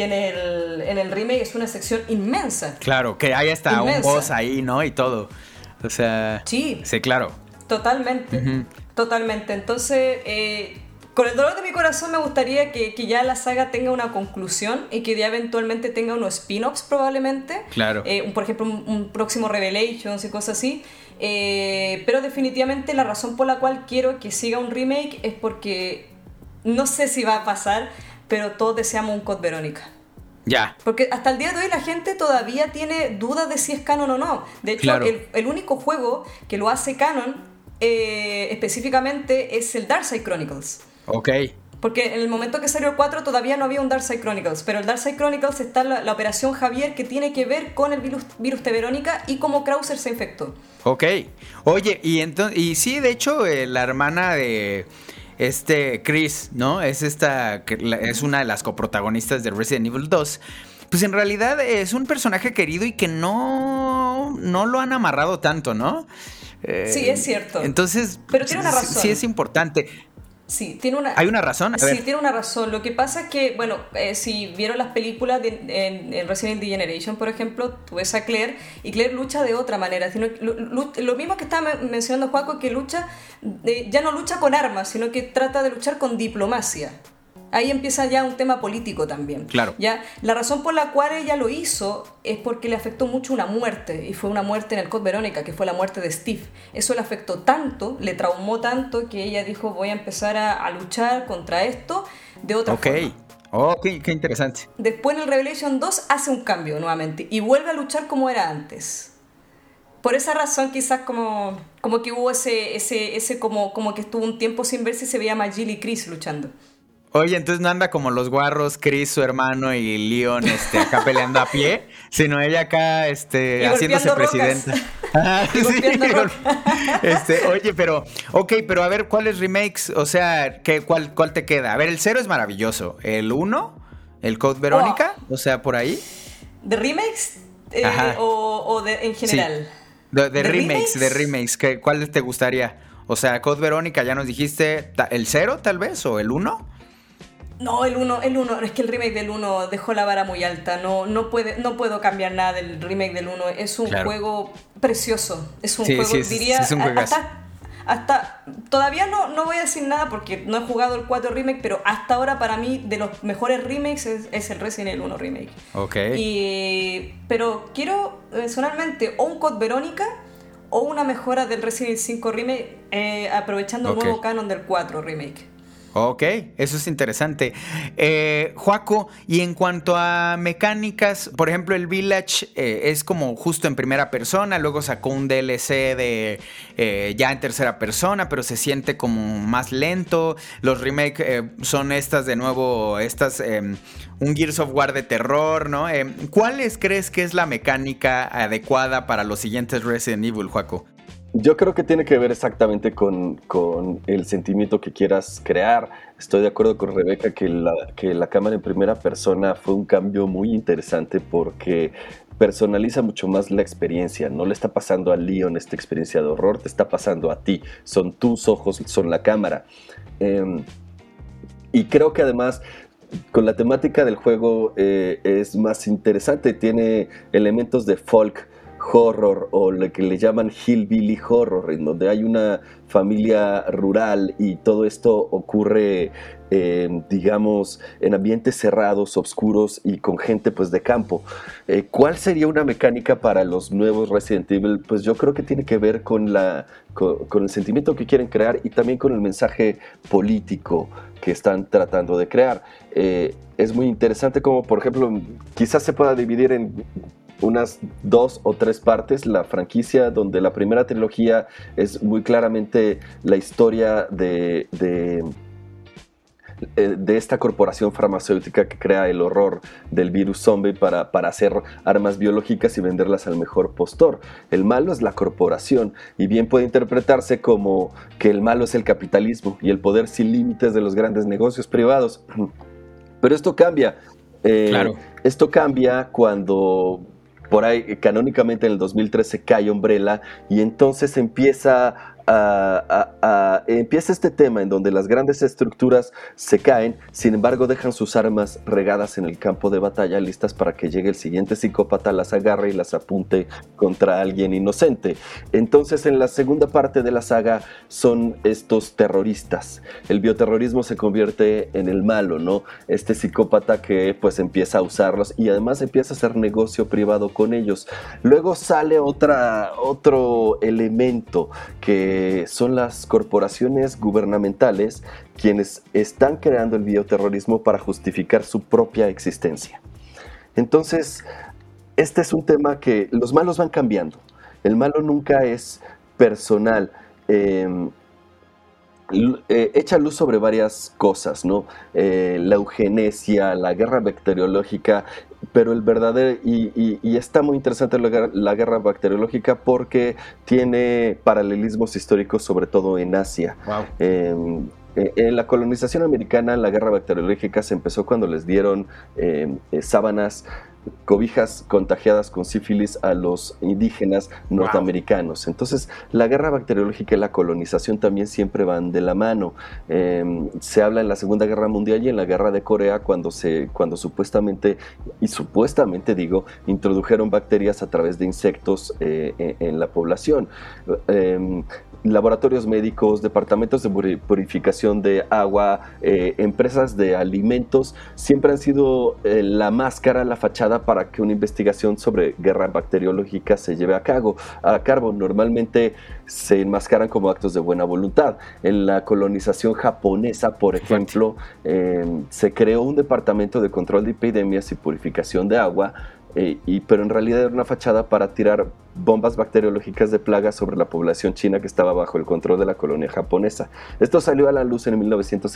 el remake es una sección inmensa. Claro, que hay hasta un boss ahí, ¿no? Y todo. O sea... Sí, claro. Totalmente. Uh-huh. Totalmente. Entonces, Con el dolor de mi corazón me gustaría que ya la saga tenga una conclusión y que ya eventualmente tenga unos spin-offs probablemente. Claro. Por ejemplo, un próximo Revelations y cosas así. Pero definitivamente la razón por la cual quiero que siga un remake es porque no sé si va a pasar, pero todos deseamos un Code Verónica. Ya. Porque hasta el día de hoy la gente todavía tiene dudas de si es canon o no. De hecho, Claro. el único juego que lo hace canon específicamente es el Darkseid Chronicles. Ok. Porque en el momento que salió el 4 todavía no había un Darkseid Chronicles, pero el Darkseid Chronicles está la operación Javier, que tiene que ver con el virus de Verónica y cómo Krauser se infectó. Ok. Oye, y sí, de hecho, la hermana de Chris, ¿no? Es es una de las coprotagonistas de Resident Evil 2. Pues en realidad es un personaje querido y que no lo han amarrado tanto, ¿no? Sí, es cierto. Entonces, pero tiene una razón. Sí es importante. Sí, ¿Hay una razón? A ver. Sí, tiene una razón. Lo que pasa es que, bueno, si vieron las películas en Resident Evil Generation, por ejemplo, tú ves a Claire y Claire lucha de otra manera. Lo mismo que estaba mencionando Joaco, que ya no lucha con armas, sino que trata de luchar con diplomacia. Ahí empieza ya un tema político también. Claro. Ya, la razón por la cual ella lo hizo es porque le afectó mucho una muerte, y fue una muerte en el Code Verónica, que fue la muerte de Steve. Eso le afectó tanto, le traumó tanto, que ella dijo, voy a empezar a luchar contra esto de otra forma. Oh, qué interesante. Después en el Revelation 2 hace un cambio nuevamente y vuelve a luchar como era antes. Por esa razón quizás como que hubo ese como que estuvo un tiempo sin ver si se veía más Jill y Chris luchando. Oye, entonces no anda como los guarros, Chris, su hermano, y Leon acá peleando a pie, sino ella acá haciéndose presidenta. Sí, oye, pero a ver, ¿cuáles remakes? O sea, ¿cuál te queda? A ver, el 0 es maravilloso. ¿El 1? ¿El Code Verónica? O sea, por ahí. ¿De remakes? ¿O en general? Sí. De remakes. ¿Cuál te gustaría? O sea, Code Verónica, ya nos dijiste, ¿el 0 tal vez? ¿O el 1? No, el 1, es que el remake del 1 dejó la vara muy alta, no puedo cambiar nada del remake del 1, es un juego precioso, es un juego, diría, es un juegazo. Hasta todavía no voy a decir nada porque no he jugado el 4 remake, pero hasta ahora para mí de los mejores remakes es el Resident Evil 1 remake. Ok. Pero quiero personalmente o un Code Verónica o una mejora del Resident Evil 5 remake, aprovechando el nuevo canon del 4 remake. Ok, eso es interesante. Joaco, y en cuanto a mecánicas, por ejemplo, el Village es como justo en primera persona, luego sacó un DLC de ya en tercera persona, pero se siente como más lento. Los remakes son de nuevo, un Gears of War de terror, ¿no? ¿Cuáles crees que es la mecánica adecuada para los siguientes Resident Evil, Joaco? Yo creo que tiene que ver exactamente con el sentimiento que quieras crear. Estoy de acuerdo con Rebeca que la cámara en primera persona fue un cambio muy interesante porque personaliza mucho más la experiencia. No le está pasando a Leon esta experiencia de horror, te está pasando a ti. Son tus ojos, son la cámara. Y creo que además con la temática del juego es más interesante. Tiene elementos de folk horror o lo que le llaman hillbilly horror, en donde hay una familia rural y todo esto ocurre digamos en ambientes cerrados, oscuros y con gente pues de campo. ¿Cuál sería una mecánica para los nuevos Resident Evil? Pues yo creo que tiene que ver con el sentimiento que quieren crear y también con el mensaje político que están tratando de crear. Es muy interesante como por ejemplo quizás se pueda dividir en unas 2 o 3 partes la franquicia, donde la primera trilogía es muy claramente la historia de esta corporación farmacéutica que crea el horror del virus zombie para hacer armas biológicas y venderlas al mejor postor. El malo es la corporación y bien puede interpretarse como que el malo es el capitalismo y el poder sin límites de los grandes negocios privados. Pero esto cambia. Claro. Esto cambia cuando por ahí canónicamente en el 2013 cae Umbrella y entonces empieza empieza este tema en donde las grandes estructuras se caen, sin embargo dejan sus armas regadas en el campo de batalla, listas para que llegue el siguiente psicópata, las agarre y las apunte contra alguien inocente. Entonces, en la segunda parte de la saga son estos terroristas. El bioterrorismo se convierte en el malo, ¿no? Este psicópata que pues empieza a usarlos y además empieza a hacer negocio privado con ellos. Luego sale otro elemento, que son las corporaciones gubernamentales quienes están creando el bioterrorismo para justificar su propia existencia. Entonces, este es un tema que los malos van cambiando. El malo nunca es personal. Echa luz sobre varias cosas, ¿no? La eugenesia, la guerra bacteriológica, pero el verdadero, y está muy interesante la guerra bacteriológica porque tiene paralelismos históricos, sobre todo en Asia. Wow. En la colonización americana, la guerra bacteriológica se empezó cuando les dieron sábanas, cobijas contagiadas con sífilis a los indígenas norteamericanos. Entonces, la guerra bacteriológica y la colonización también siempre van de la mano. Se habla en la Segunda Guerra Mundial y en la Guerra de Corea cuando supuestamente digo, introdujeron bacterias a través de insectos en la población. Laboratorios médicos, departamentos de purificación de agua, empresas de alimentos, siempre han sido la máscara, la fachada para que una investigación sobre guerra bacteriológica se lleve a cabo. Normalmente se enmascaran como actos de buena voluntad. En la colonización japonesa, por ejemplo, se creó un departamento de control de epidemias y purificación de agua, pero en realidad era una fachada para tirar bombas bacteriológicas de plaga sobre la población china que estaba bajo el control de la colonia japonesa. Esto salió a la luz en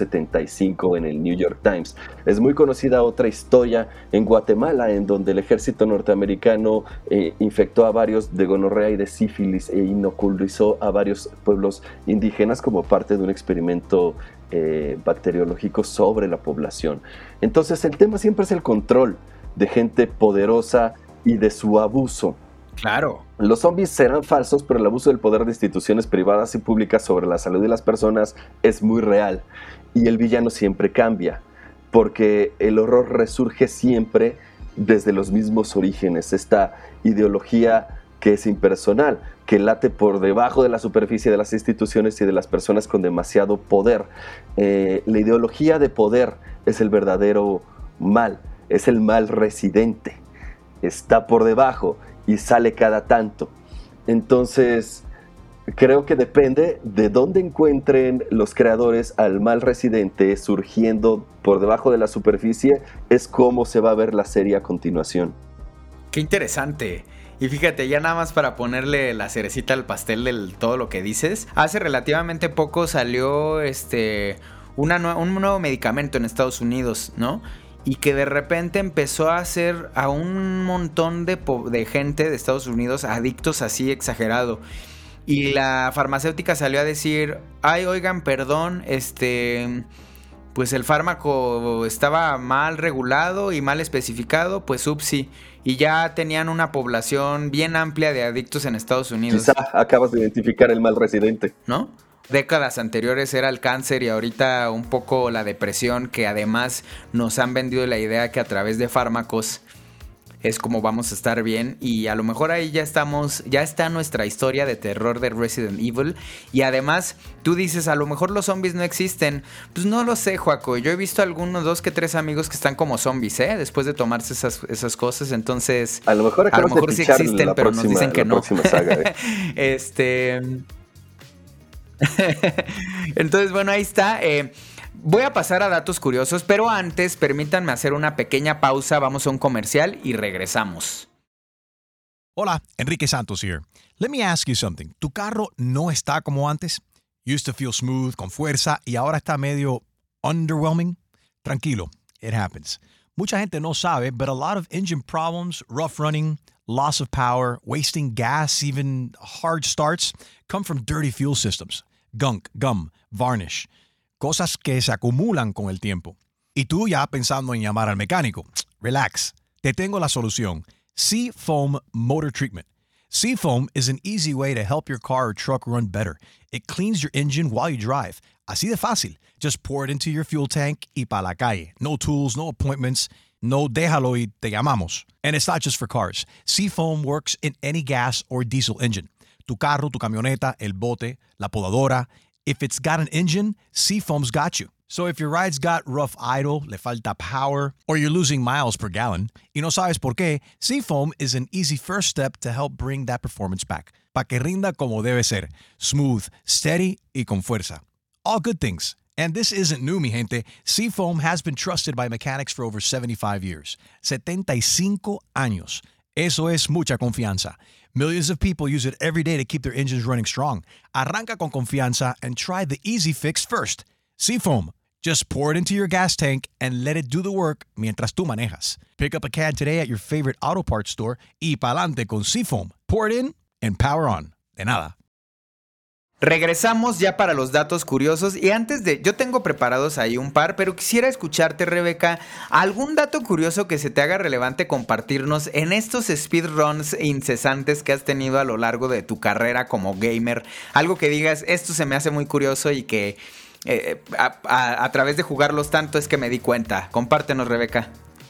1975 en el New York Times. Es muy conocida otra historia en Guatemala, en donde el ejército norteamericano infectó a varios de gonorrea y de sífilis e inoculizó a varios pueblos indígenas como parte de un experimento bacteriológico sobre la población. Entonces, el tema siempre es el control de gente poderosa y de su abuso. Claro. Los zombies serán falsos, pero el abuso del poder de instituciones privadas y públicas sobre la salud de las personas es muy real. Y el villano siempre cambia, porque el horror resurge siempre desde los mismos orígenes. Esta ideología que es impersonal, que late por debajo de la superficie de las instituciones y de las personas con demasiado poder. La ideología de poder es el verdadero mal. Es el mal residente, está por debajo y sale cada tanto. Entonces, creo que depende de dónde encuentren los creadores al mal residente surgiendo por debajo de la superficie, es cómo se va a ver la serie a continuación. Qué interesante. Y fíjate, ya nada más para ponerle la cerecita al pastel de todo lo que dices, hace relativamente poco salió un nuevo medicamento en Estados Unidos, ¿no? Y que de repente empezó a hacer a un montón de gente de Estados Unidos adictos así exagerado. Y la farmacéutica salió a decir, ay, oigan, perdón, pues el fármaco estaba mal regulado y mal especificado, pues upsi. Y ya tenían una población bien amplia de adictos en Estados Unidos. Quizá acabas de identificar el mal residente, ¿no? Décadas anteriores era el cáncer y ahorita un poco la depresión, que además nos han vendido la idea que a través de fármacos es como vamos a estar bien, y a lo mejor ahí ya está nuestra historia de terror de Resident Evil. Y además tú dices, a lo mejor los zombies no existen. Pues no lo sé, Joaco, yo he visto algunos 2 que 3 amigos que están como zombies, después de tomarse esas cosas. Entonces a lo mejor sí existen, pero nos dicen que no. Saga, Entonces, bueno, ahí está. Voy a pasar a datos curiosos, pero antes permítanme hacer una pequeña pausa. Vamos a un comercial y regresamos. Hola, Enrique Santos here. Let me ask you something. ¿Tu carro no está como antes? Used to feel smooth, con fuerza, y ahora está medio underwhelming? Tranquilo, it happens. Mucha gente no sabe, but a lot of engine problems, rough running, loss of power, wasting gas, even hard starts, come from dirty fuel systems. Gunk, gum, varnish. Cosas que se acumulan con el tiempo. Y tú ya pensando en llamar al mecánico. Relax. Te tengo la solución. Seafoam Motor Treatment. Seafoam is an easy way to help your car or truck run better. It cleans your engine while you drive. Así de fácil. Just pour it into your fuel tank y pa la calle. No tools, no appointments. No déjalo y te llamamos. And it's not just for cars. Seafoam works in any gas or diesel engine. Tu carro, tu camioneta, el bote, la podadora. If it's got an engine, Seafoam's got you. So if your ride's got rough idle, le falta power, or you're losing miles per gallon, y no sabes por qué, Seafoam is an easy first step to help bring that performance back. Pa' que rinda como debe ser. Smooth, steady, y con fuerza. All good things. And this isn't new, mi gente. Seafoam has been trusted by mechanics for over 75 years. 75 años. Eso es mucha confianza. Millions of people use it every day to keep their engines running strong. Arranca con confianza and try the easy fix first. Seafoam. Just pour it into your gas tank and let it do the work mientras tú manejas. Pick up a can today at your favorite auto parts store y pa'lante con Seafoam. Pour it in and power on. De nada. Regresamos ya para los datos curiosos y antes de... Yo tengo preparados ahí un par, pero quisiera escucharte, Rebeca, algún dato curioso que se te haga relevante compartirnos en estos speedruns incesantes que has tenido a lo largo de tu carrera como gamer. Algo que digas, esto se me hace muy curioso y que a través de jugarlos tanto es que me di cuenta. Compártenos, Rebeca.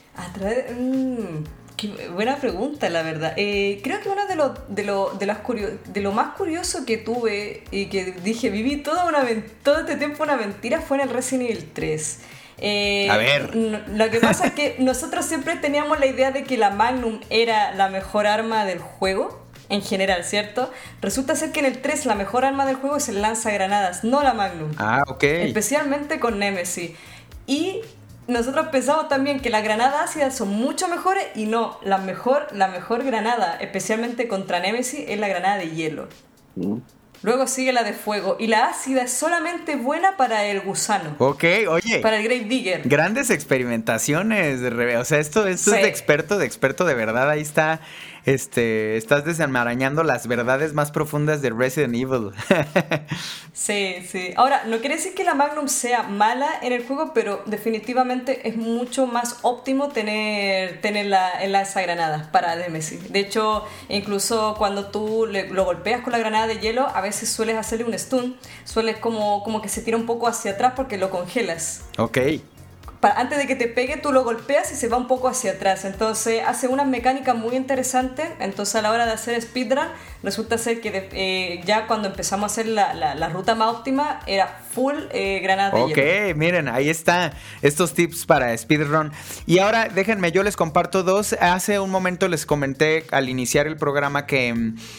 Qué buena pregunta, la verdad. Creo que uno de lo más curioso que tuve y que dije, viví todo este tiempo una mentira, fue en el Resident Evil 3. A ver. Lo que pasa es que nosotros siempre teníamos la idea de que la Magnum era la mejor arma del juego, en general, ¿cierto? Resulta ser que en el 3 la mejor arma del juego es el lanzagranadas, no la Magnum. Ah, ok. Especialmente con Nemesis. Y nosotros pensamos también que las granadas ácidas son mucho mejores y no, la mejor granada, especialmente contra Nemesis, es la granada de hielo. Luego sigue la de fuego y la ácida es solamente buena para el gusano. Ok, oye. Para el Grave Digger. Grandes experimentaciones, o sea, esto sí. Es de experto de verdad, ahí está. Estás desenmarañando las verdades más profundas de Resident Evil. Sí. Ahora, no quiere decir que la Magnum sea mala en el juego, pero definitivamente es mucho más óptimo tener el lanzagranadas para Nemesis. De hecho, incluso cuando tú lo golpeas con la granada de hielo, a veces sueles hacerle un stun. Sueles como que se tira un poco hacia atrás porque lo congelas. Ok. Antes de que te pegue, tú lo golpeas y se va un poco hacia atrás. Entonces hace unas mecánicas muy interesantes. Entonces a la hora de hacer speedrun, resulta ser que ya cuando empezamos a hacer la ruta más óptima, era full granadas de hielo. Ok, miren, ahí está estos tips para speedrun. Y ahora déjenme, yo les comparto dos. Hace un momento les comenté al iniciar el programa que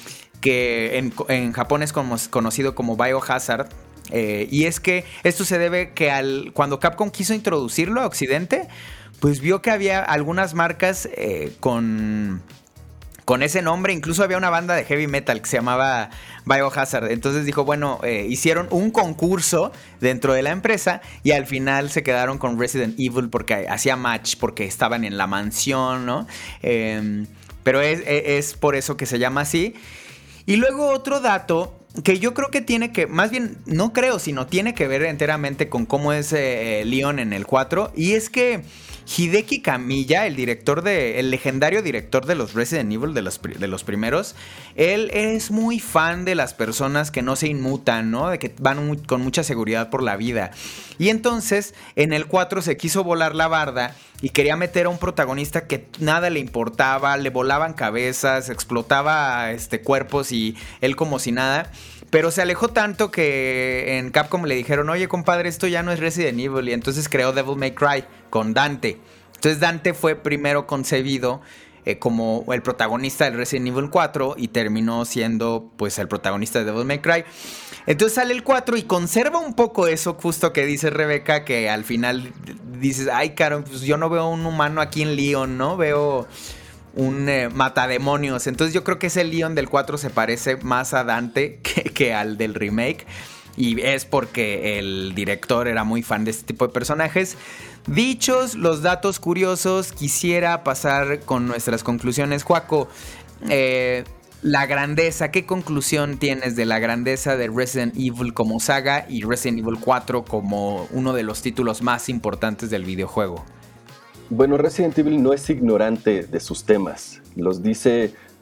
en Japón es conocido como Biohazard. Y es que esto se debe que cuando Capcom quiso introducirlo a Occidente, pues vio que había algunas marcas con ese nombre. Incluso había una banda de heavy metal que se llamaba Biohazard. Entonces dijo, bueno, hicieron un concurso dentro de la empresa y al final se quedaron con Resident Evil porque hacía match, porque estaban en la mansión, ¿no? Pero es por eso que se llama así. Y luego otro dato que yo creo que tiene que, más bien no creo, sino tiene que ver enteramente con cómo es Leon en el 4, y es que Hideki Kamiya, el legendario director de los Resident Evil, de los primeros, él es muy fan de las personas que no se inmutan, ¿no? De que van con mucha seguridad por la vida. Y entonces, en el 4 se quiso volar la barda y quería meter a un protagonista que nada le importaba, le volaban cabezas, explotaba cuerpos y él como si nada. Pero se alejó tanto que en Capcom le dijeron, oye compadre, esto ya no es Resident Evil. Y entonces creó Devil May Cry con Dante. Entonces Dante fue primero concebido como el protagonista del Resident Evil 4 y terminó siendo pues el protagonista de Devil May Cry. Entonces sale el 4 y conserva un poco eso justo que dice Rebeca, que al final dices, ay caro, pues yo no veo un humano aquí en Leon, ¿no? Veo un matademonios. Entonces yo creo que ese Leon del 4 se parece más a Dante que al del remake. Y es porque el director era muy fan de este tipo de personajes. Dichos los datos curiosos, quisiera pasar con nuestras conclusiones. Joaco, la grandeza, ¿qué conclusión tienes de la grandeza de Resident Evil como saga y Resident Evil 4 como uno de los títulos más importantes del videojuego? Bueno, Resident Evil no es ignorante de sus temas, los dice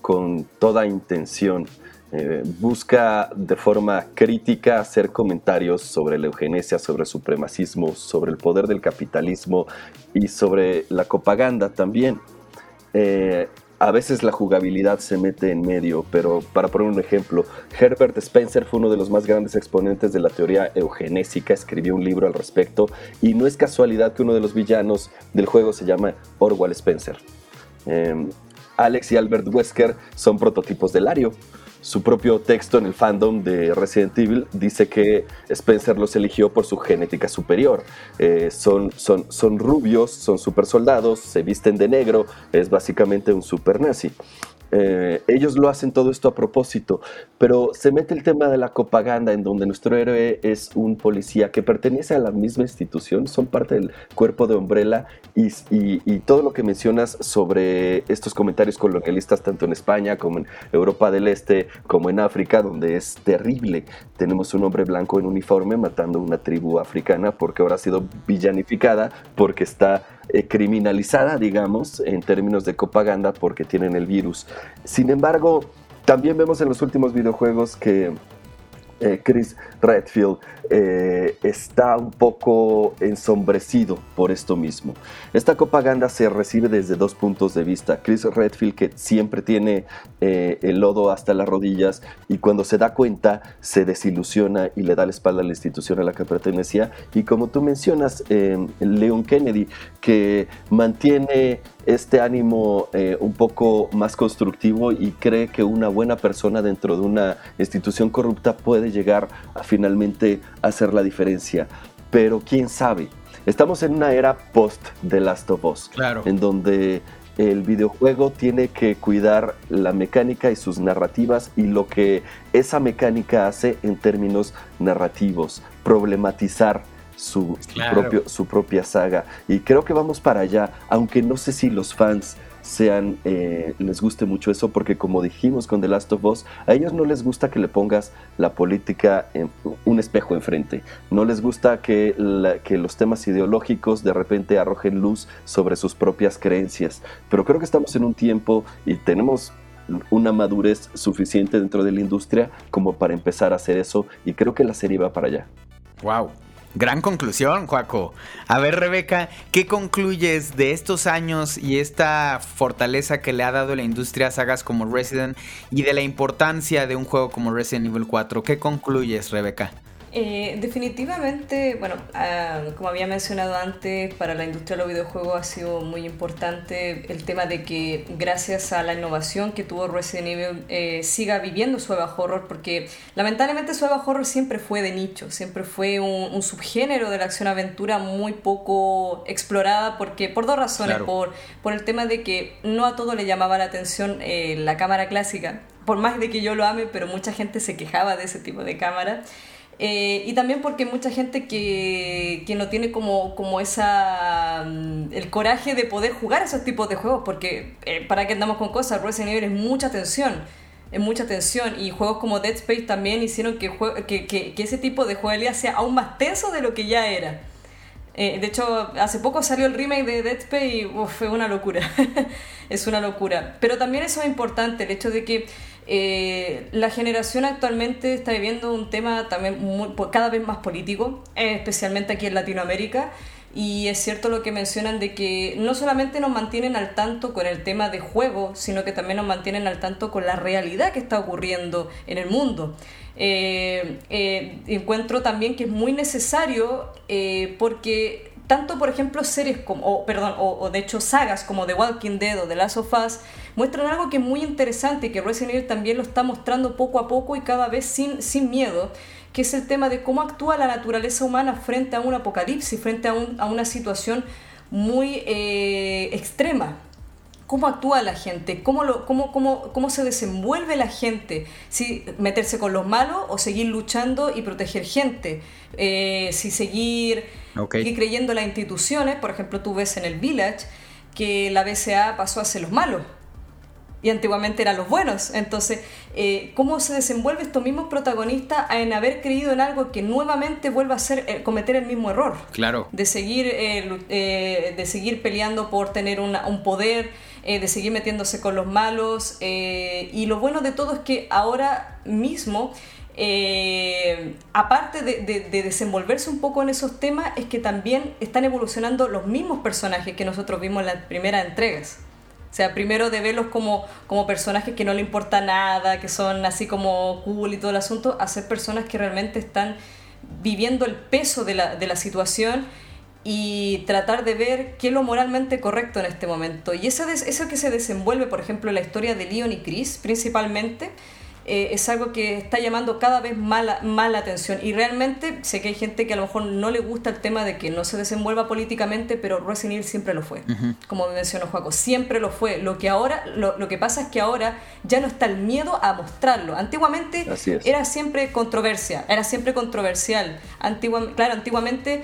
con toda intención. Busca de forma crítica hacer comentarios sobre la eugenesia, sobre el supremacismo, sobre el poder del capitalismo y sobre la propaganda también. A veces la jugabilidad se mete en medio, pero para poner un ejemplo, Herbert Spencer fue uno de los más grandes exponentes de la teoría eugenésica, escribió un libro al respecto, y no es casualidad que uno de los villanos del juego se llama Orwell Spencer. Alex y Albert Wesker son prototipos de Lario. Su propio texto en el fandom de Resident Evil dice que Spencer los eligió por su genética superior. Son rubios, son super soldados, se visten de negro, es básicamente un super nazi. Ellos lo hacen todo esto a propósito, pero se mete el tema de la propaganda en donde nuestro héroe es un policía que pertenece a la misma institución, son parte del cuerpo de Umbrella y todo lo que mencionas sobre estos comentarios colonialistas tanto en España como en Europa del Este como en África, donde es terrible. Tenemos un hombre blanco en uniforme matando a una tribu africana porque ahora ha sido villanificada, porque está criminalizada, digamos, en términos de propaganda porque tienen el virus. Sin embargo, también vemos en los últimos videojuegos que Chris Redfield está un poco ensombrecido por esto mismo. Esta propaganda se recibe desde dos puntos de vista. Chris Redfield, que siempre tiene el lodo hasta las rodillas, y cuando se da cuenta se desilusiona y le da la espalda a la institución a la que pertenecía, y como tú mencionas, Leon Kennedy, que mantiene este ánimo un poco más constructivo y cree que una buena persona dentro de una institución corrupta puede llegar a finalmente hacer la diferencia. Pero quién sabe, estamos en una era post The Last of Us, claro, en donde el videojuego tiene que cuidar la mecánica y sus narrativas y lo que esa mecánica hace en términos narrativos, problematizar su propia saga, y creo que vamos para allá, aunque no sé si los fans les guste mucho eso, porque como dijimos con The Last of Us, a ellos no les gusta que le pongas la política en un espejo enfrente, no les gusta que los temas ideológicos de repente arrojen luz sobre sus propias creencias, pero creo que estamos en un tiempo y tenemos una madurez suficiente dentro de la industria como para empezar a hacer eso, y creo que la serie va para allá. Wow. Gran conclusión, Joaco. A ver, Rebeca, ¿qué concluyes de estos años y esta fortaleza que le ha dado la industria a sagas como Resident y de la importancia de un juego como Resident Evil 4? ¿Qué concluyes, Rebeca? Definitivamente, bueno, como había mencionado antes, para la industria de los videojuegos ha sido muy importante el tema de que gracias a la innovación que tuvo Resident Evil siga viviendo su Eva Horror, porque lamentablemente su Eva Horror siempre fue de nicho, siempre fue un subgénero de la acción-aventura muy poco explorada, porque por dos razones, claro. Por el tema de que no a todo le llamaba la atención la cámara clásica, por más de que yo lo ame, pero mucha gente se quejaba de ese tipo de cámara. Y también porque mucha gente que no tiene como el coraje de poder jugar esos tipos de juegos, porque para qué andamos con cosas, Resident Evil es mucha tensión, y juegos como Dead Space también hicieron que ese tipo de jugabilidad sea aún más tenso de lo que ya era. De hecho, hace poco salió el remake de Dead Space y fue una locura. Es una locura. Pero también eso es importante, el hecho de que la generación actualmente está viviendo un tema también cada vez más político, especialmente aquí en Latinoamérica. Y es cierto lo que mencionan de que no solamente nos mantienen al tanto con el tema de juego, sino que también nos mantienen al tanto con la realidad que está ocurriendo en el mundo. Encuentro también que es muy necesario porque tanto, por ejemplo, series como, o de hecho sagas como The Walking Dead o The Last of Us muestran algo que es muy interesante y que Resident Evil también lo está mostrando poco a poco y cada vez sin miedo, que es el tema de cómo actúa la naturaleza humana frente a un apocalipsis, frente a una situación muy extrema. ¿Cómo actúa la gente? ¿Cómo se desenvuelve la gente? ¿Si meterse con los malos o seguir luchando y proteger gente? Si seguir creyendo en las instituciones. Por ejemplo, tú ves en el Village que la BCA pasó a ser los malos. y antiguamente eran los buenos. Entonces, ¿cómo se desenvuelve estos mismos protagonistas en haber creído en algo que nuevamente vuelva a cometer el mismo error? Claro. De seguir peleando por tener un poder, de seguir metiéndose con los malos. Y lo bueno de todo es que ahora mismo, aparte de desenvolverse un poco en esos temas, es que también están evolucionando los mismos personajes que nosotros vimos en las primeras entregas. O sea, primero de verlos como personajes que no le importa nada, que son así como cool y todo el asunto, a ser personas que realmente están viviendo el peso de la situación y tratar de ver qué es lo moralmente correcto en este momento. Y eso que se desenvuelve, por ejemplo, en la historia de Leon y Chris, principalmente, es algo que está llamando cada vez más la atención. Y realmente sé que hay gente que a lo mejor no le gusta el tema de que no se desenvuelva políticamente, pero Resident Evil siempre lo fue. Como mencionó Joaco, siempre lo fue. Lo que pasa es que ahora ya no está el miedo a mostrarlo. Antiguamente era siempre controversia, era siempre controversial. Antiguamente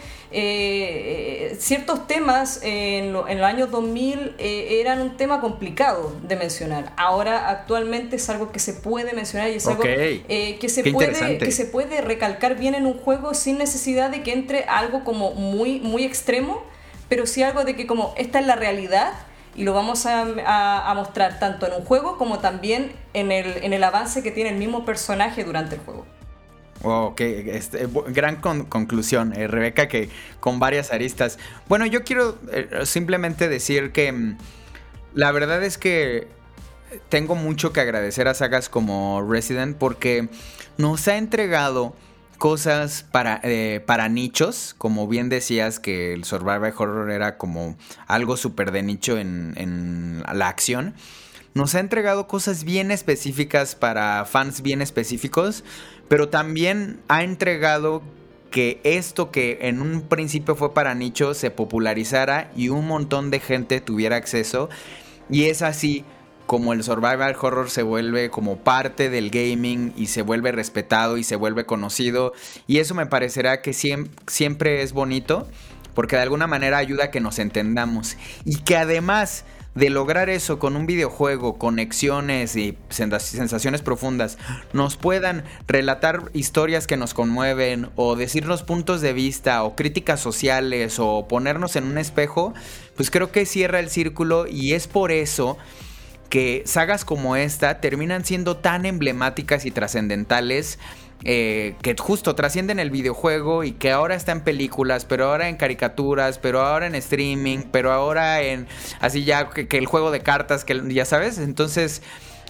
ciertos temas en los años 2000 eran un tema complicado de mencionar. Ahora actualmente es algo que se puede mencionar y es algo que se puede recalcar bien en un juego sin necesidad de que entre algo como muy, muy extremo, pero sí algo de que como esta es la realidad y lo vamos a mostrar tanto en un juego como también en el avance que tiene el mismo personaje durante el juego. Wow, gran conclusión, Rebeca, que con varias aristas. Bueno, yo quiero simplemente decir que la verdad es que tengo mucho que agradecer a sagas como Resident porque nos ha entregado cosas para nichos, como bien decías que el survival horror era como algo súper de nicho en la acción. Nos ha entregado cosas bien específicas para fans bien específicos, pero también ha entregado que esto que en un principio fue para nicho se popularizara y un montón de gente tuviera acceso, y es así como el survival horror se vuelve como parte del gaming y se vuelve respetado y se vuelve conocido, y eso me parecerá que siempre es bonito porque de alguna manera ayuda a que nos entendamos, y que además de lograr eso con un videojuego, conexiones y sensaciones profundas, nos puedan relatar historias que nos conmueven o decirnos puntos de vista o críticas sociales o ponernos en un espejo, pues creo que cierra el círculo, y es por eso que sagas como esta terminan siendo tan emblemáticas y trascendentales, que justo trascienden el videojuego y que ahora está en películas, pero ahora en caricaturas, pero ahora en streaming, pero ahora en así ya que el juego de cartas, que ya sabes. Entonces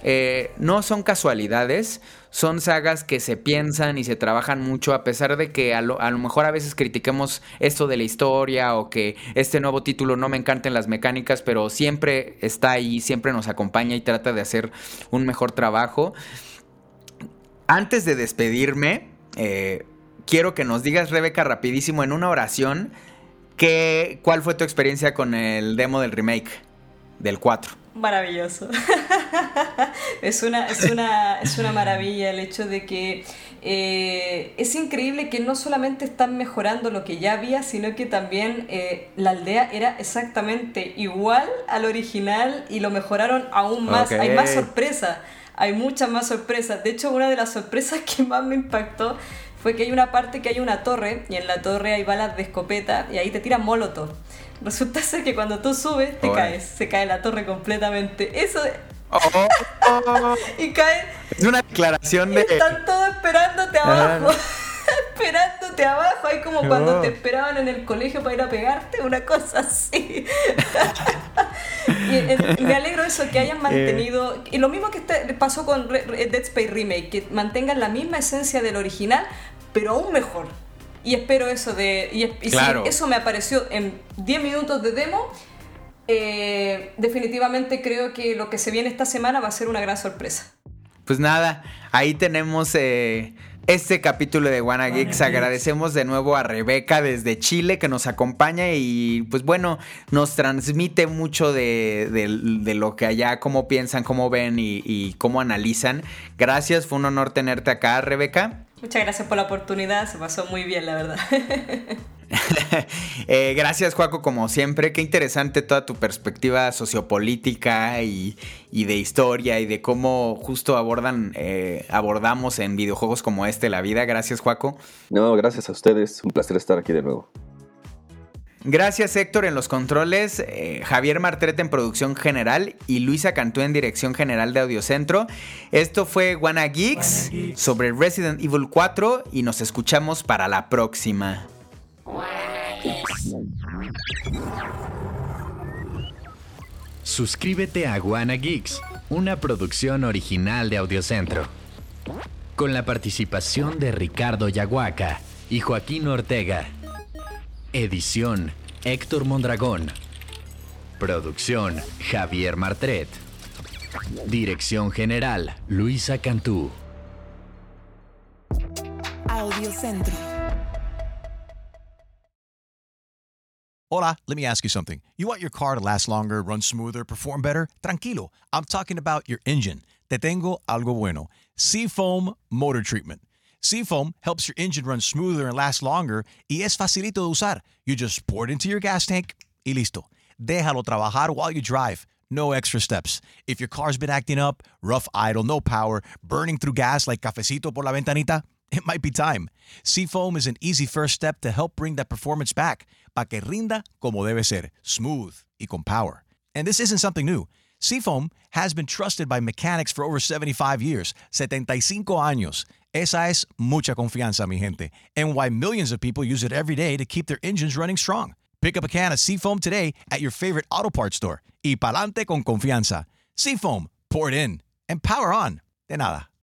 no son casualidades, son sagas que se piensan y se trabajan mucho, a pesar de que a lo mejor a veces critiquemos esto de la historia o que este nuevo título no me encanten las mecánicas, pero siempre está ahí, siempre nos acompaña y trata de hacer un mejor trabajo. Antes de despedirme, quiero que nos digas, Rebeca, rapidísimo, en una oración, ¿cuál fue tu experiencia con el demo del remake del 4? Maravilloso. Es una maravilla el hecho de que es increíble que no solamente están mejorando lo que ya había, sino que también la aldea era exactamente igual al original y lo mejoraron aún más. Okay. Hay más sorpresas, hay muchas más sorpresas. De hecho, una de las sorpresas que más me impactó fue que hay una parte que hay una torre y en la torre hay balas de escopeta y ahí te tiran molotov. Resulta ser que cuando tú subes te caes, se cae la torre completamente. Eso y cae. Es una declaración de. Están todos esperándote abajo. Esperándote abajo. Hay como cuando te esperaban en el colegio para ir a pegarte, una cosa así. Y me alegro de eso, que hayan mantenido. Y lo mismo que pasó con Dead Space Remake, que mantengan la misma esencia del original, pero aún mejor. Y espero eso claro. Si eso me apareció en 10 minutos de demo, definitivamente creo que lo que se viene esta semana va a ser una gran sorpresa. Pues nada, ahí tenemos este capítulo de Wanna Geeks. Agradecemos de nuevo a Rebeca desde Chile que nos acompaña y pues bueno, nos transmite mucho de lo que allá, cómo piensan, cómo ven y cómo analizan. Gracias, fue un honor tenerte acá, Rebeca. Muchas gracias por la oportunidad, se pasó muy bien, la verdad. Gracias, Joaco, como siempre. Qué interesante toda tu perspectiva sociopolítica y de historia y de cómo justo abordamos en videojuegos como este la vida. Gracias, Joaco. No, gracias a ustedes. Un placer estar aquí de nuevo. Gracias, Héctor, en los controles, Javier Martret en producción general y Luisa Cantú en dirección general de Audiocentro. Esto fue Wanna Geeks sobre Resident Evil 4 y nos escuchamos para la próxima. Suscríbete a Wanna Geeks, una producción original de Audiocentro, con la participación de Ricardo Yaguaca y Joaquín Ortega. Edición Héctor Mondragón. Producción Javier Martret. Dirección general Luisa Cantú. Audiocentro. Hola, let me ask you something. You want your car to last longer, run smoother, perform better? Tranquilo, I'm talking about your engine. Te tengo algo bueno. Seafoam Motor Treatment. Seafoam helps your engine run smoother and last longer y es facilito de usar. You just pour it into your gas tank y listo. Déjalo trabajar while you drive. No extra steps. If your car's been acting up, rough idle, no power, burning through gas like cafecito por la ventanita, it might be time. Seafoam is an easy first step to help bring that performance back, pa que rinda como debe ser, smooth y con power. And this isn't something new. Seafoam has been trusted by mechanics for over 75 years, 75 años. Esa es mucha confianza, mi gente, and why millions of people use it every day to keep their engines running strong. Pick up a can of Seafoam today at your favorite auto parts store. Y pa'lante con confianza. Seafoam, pour it in, and power on. De nada.